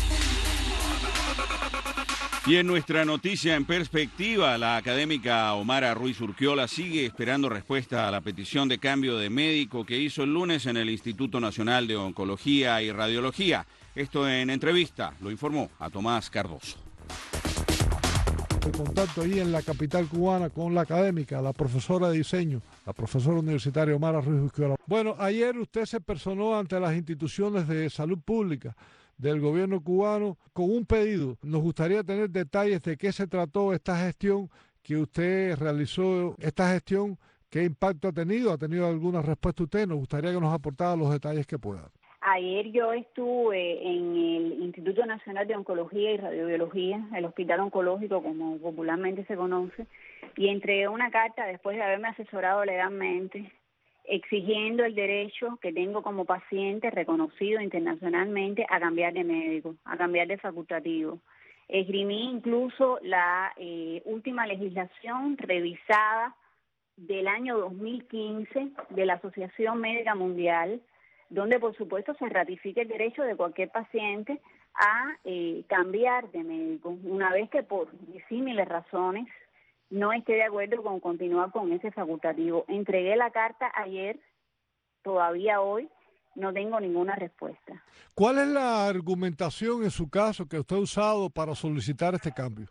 Y en nuestra noticia en perspectiva, la académica Omara Ruiz Urquiola sigue esperando respuesta a la petición de cambio de médico que hizo el lunes en el Instituto Nacional de Oncología y Radiología. Esto en entrevista, lo informó a Tomás Cardoso. El contacto ahí en la capital cubana con la académica, la profesora de diseño, la profesora universitaria Omara Ruiz Urquiola. Bueno, ayer usted se personó ante las instituciones de salud pública del gobierno cubano con un pedido. Nos gustaría tener detalles de qué se trató esta gestión que usted realizó, esta gestión, qué impacto ha tenido, ha tenido alguna respuesta usted, nos gustaría que nos aportara los detalles que pueda. Ayer yo estuve en el Instituto Nacional de Oncología y Radiobiología, el Hospital Oncológico, como popularmente se conoce, y entregué una carta después de haberme asesorado legalmente, exigiendo el derecho que tengo como paciente reconocido internacionalmente a cambiar de médico, a cambiar de facultativo. Esgrimí incluso la eh, última legislación revisada del año dos mil quince de la Asociación Médica Mundial, donde por supuesto se ratifica el derecho de cualquier paciente a eh, cambiar de médico, una vez que por disímiles razones no esté de acuerdo con continuar con ese facultativo. Entregué la carta ayer, todavía hoy no tengo ninguna respuesta. ¿Cuál es la argumentación en su caso que usted ha usado para solicitar este cambio?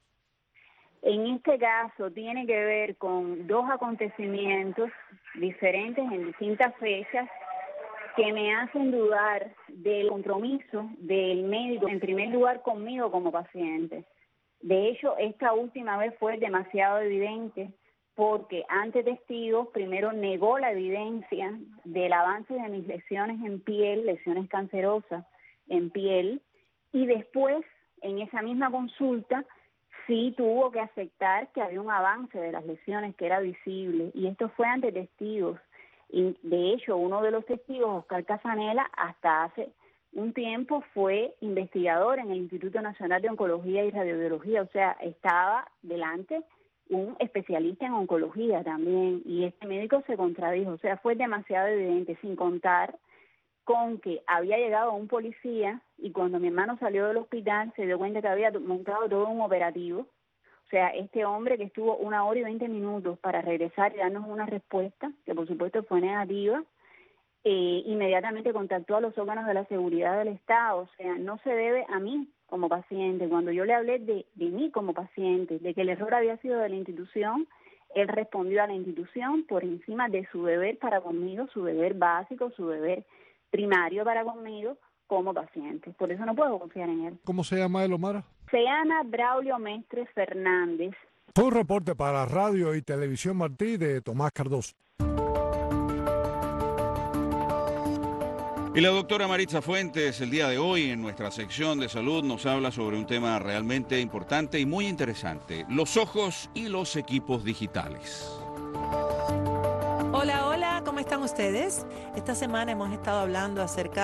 En este caso tiene que ver con dos acontecimientos diferentes en distintas fechas que me hacen dudar del compromiso del médico, en primer lugar conmigo como paciente. De hecho, esta última vez fue demasiado evidente porque ante testigos primero negó la evidencia del avance de mis lesiones en piel, lesiones cancerosas en piel, y después, en esa misma consulta, sí tuvo que aceptar que había un avance de las lesiones que era visible, y esto fue ante testigos. Y de hecho, uno de los testigos, Oscar Casanela, hasta hace un tiempo fue investigador en el Instituto Nacional de Oncología y Radiobiología, o sea, estaba delante un especialista en oncología también, y este médico se contradijo, o sea, fue demasiado evidente, sin contar con que había llegado un policía y cuando mi hermano salió del hospital se dio cuenta que había montado todo un operativo. O sea, este hombre que estuvo una hora y veinte minutos para regresar y darnos una respuesta, que por supuesto fue negativa, eh, inmediatamente contactó a los órganos de la seguridad del Estado. O sea, no se debe a mí como paciente. Cuando yo le hablé de, de mí como paciente, de que el error había sido de la institución, él respondió a la institución por encima de su deber para conmigo, su deber básico, su deber primario para conmigo como paciente. Por eso no puedo confiar en él. ¿Cómo se llama él, Omara? Se llama Braulio Mestre Fernández. Fue un reporte para Radio y Televisión Martí de Tomás Cardoso. Y la doctora Maritza Fuentes, el día de hoy en nuestra sección de salud, nos habla sobre un tema realmente importante y muy interesante: los ojos y los equipos digitales. Hola, hola, ¿cómo están ustedes? Esta semana hemos estado hablando acerca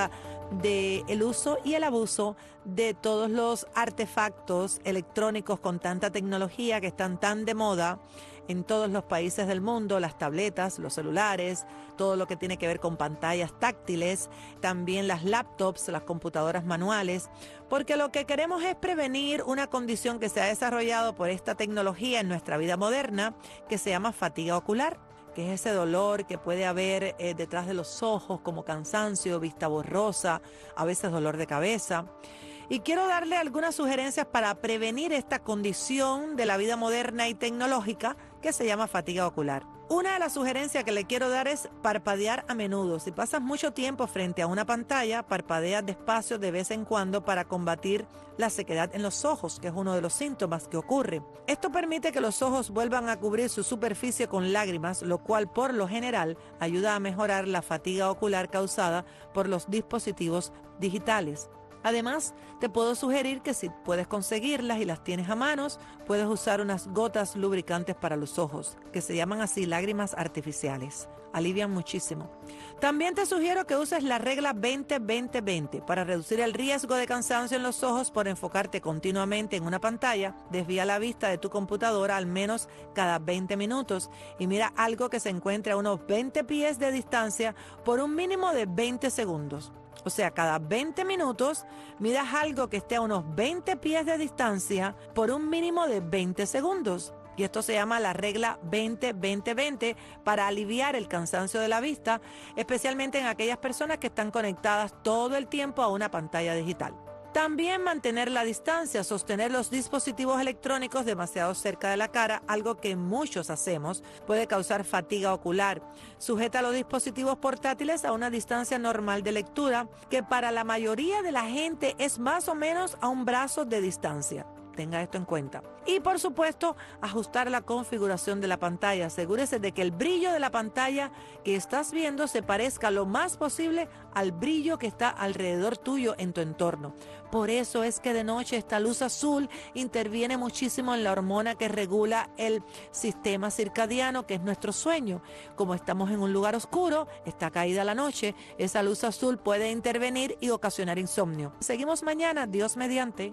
del uso y el abuso de todos los artefactos electrónicos con tanta tecnología que están tan de moda en todos los países del mundo, las tabletas, los celulares, todo lo que tiene que ver con pantallas táctiles, también las laptops, las computadoras manuales, porque lo que queremos es prevenir una condición que se ha desarrollado por esta tecnología en nuestra vida moderna, que se llama fatiga ocular, que es ese dolor que puede haber eh, detrás de los ojos, como cansancio, vista borrosa, a veces dolor de cabeza. Y quiero darle algunas sugerencias para prevenir esta condición de la vida moderna y tecnológica que se llama fatiga ocular. Una de las sugerencias que le quiero dar es parpadear a menudo. Si pasas mucho tiempo frente a una pantalla, parpadea despacio de vez en cuando para combatir la sequedad en los ojos, que es uno de los síntomas que ocurre. Esto permite que los ojos vuelvan a cubrir su superficie con lágrimas, lo cual por lo general ayuda a mejorar la fatiga ocular causada por los dispositivos digitales. Además, te puedo sugerir que si puedes conseguirlas y las tienes a manos, puedes usar unas gotas lubricantes para los ojos, que se llaman así lágrimas artificiales. Alivian muchísimo. También te sugiero que uses la regla veinte veinte veinte para reducir el riesgo de cansancio en los ojos por enfocarte continuamente en una pantalla. Desvía la vista de tu computadora al menos cada veinte minutos y mira algo que se encuentre a unos veinte pies de distancia por un mínimo de veinte segundos. O sea, cada veinte minutos miras algo que esté a unos veinte pies de distancia por un mínimo de veinte segundos. Y esto se llama la regla veinte veinte veinte para aliviar el cansancio de la vista, especialmente en aquellas personas que están conectadas todo el tiempo a una pantalla digital. También mantener la distancia, sostener los dispositivos electrónicos demasiado cerca de la cara, algo que muchos hacemos, puede causar fatiga ocular. Sujeta los dispositivos portátiles a una distancia normal de lectura, que para la mayoría de la gente es más o menos a un brazo de distancia. Tenga esto en cuenta. Y por supuesto, ajustar la configuración de la pantalla. Asegúrese de que el brillo de la pantalla que estás viendo se parezca lo más posible al brillo que está alrededor tuyo en tu entorno. Por eso es que de noche esta luz azul interviene muchísimo en la hormona que regula el sistema circadiano, que es nuestro sueño. Como estamos en un lugar oscuro, está caída la noche, esa luz azul puede intervenir y ocasionar insomnio. Seguimos mañana, Dios mediante.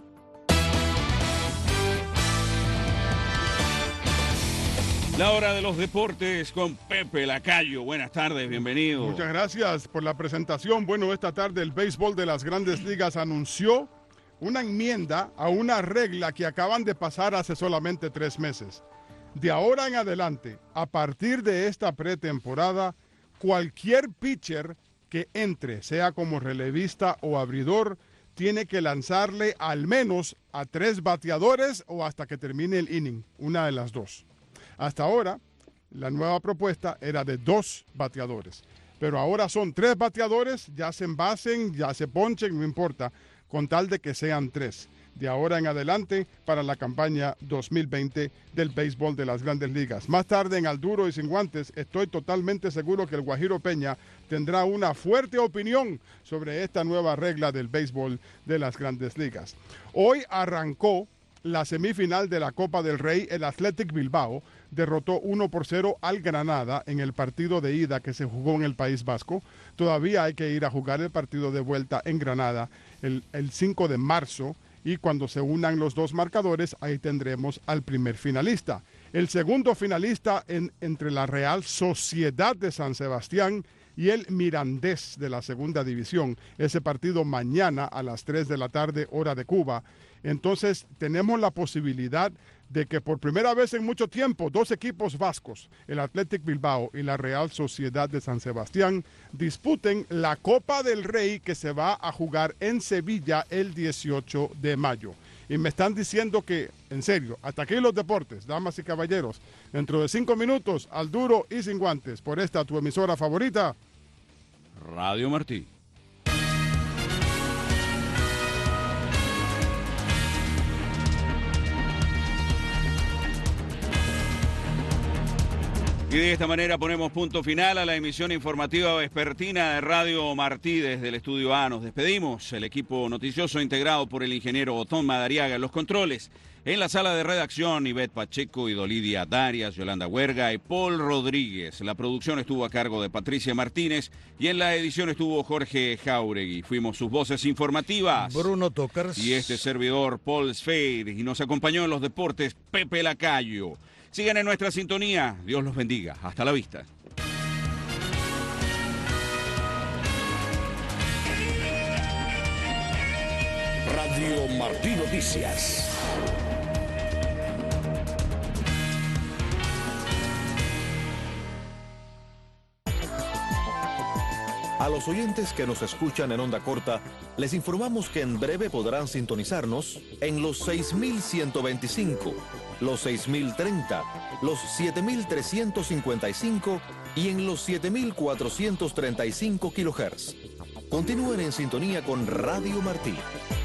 La hora de los deportes con Pepe Lacayo. Buenas tardes, bienvenido. Muchas gracias por la presentación. Bueno, esta tarde el béisbol de las Grandes Ligas anunció una enmienda a una regla que acaban de pasar hace solamente tres meses. De ahora en adelante, a partir de esta pretemporada, cualquier pitcher que entre, sea como relevista o abridor, tiene que lanzarle al menos a tres bateadores o hasta que termine el inning, una de las dos. Hasta ahora, la nueva propuesta era de dos bateadores, pero ahora son tres bateadores, ya se envasen, ya se ponchen, no importa, con tal de que sean tres. De ahora en adelante para la campaña dos mil veinte del béisbol de las Grandes Ligas. Más tarde en Al Duro y Sin Guantes, estoy totalmente seguro que el Guajiro Peña tendrá una fuerte opinión sobre esta nueva regla del béisbol de las Grandes Ligas. Hoy arrancó la semifinal de la Copa del Rey. El Athletic Bilbao derrotó uno por cero al Granada en el partido de ida que se jugó en el País Vasco. Todavía hay que ir a jugar el partido de vuelta en Granada el, el cinco de marzo, y cuando se unan los dos marcadores, ahí tendremos al primer finalista. El segundo finalista en, entre la Real Sociedad de San Sebastián y el Mirandés de la segunda división. Ese partido mañana a las tres de la tarde, hora de Cuba. Entonces tenemos la posibilidad de que por primera vez en mucho tiempo dos equipos vascos, el Athletic Bilbao y la Real Sociedad de San Sebastián, disputen la Copa del Rey que se va a jugar en Sevilla el dieciocho de mayo. Y me están diciendo que, en serio, hasta aquí los deportes, damas y caballeros. Dentro de cinco minutos, Al Duro y Sin Guantes, por esta tu emisora favorita, Radio Martí. Y de esta manera ponemos punto final a la emisión informativa vespertina de Radio Martí. Desde el Estudio A nos despedimos. El equipo noticioso integrado por el ingeniero Otón Madariaga en los controles. En la sala de redacción, Ivette Pacheco, Idolidia Darias, Yolanda Huerga y Paul Rodríguez. La producción estuvo a cargo de Patricia Martínez y en la edición estuvo Jorge Jauregui. Fuimos sus voces informativas. Bruno Tocars. Y este servidor, Paul Sfeir. Y nos acompañó en los deportes, Pepe Lacayo. Sigan en nuestra sintonía. Dios los bendiga. Hasta la vista. Radio Martí Noticias. A los oyentes que nos escuchan en onda corta, les informamos que en breve podrán sintonizarnos en los seis mil ciento veinticinco, los seis mil treinta, los siete mil trescientos cincuenta y cinco y en los siete mil cuatrocientos treinta y cinco kilohertz. Continúen en sintonía con Radio Martí.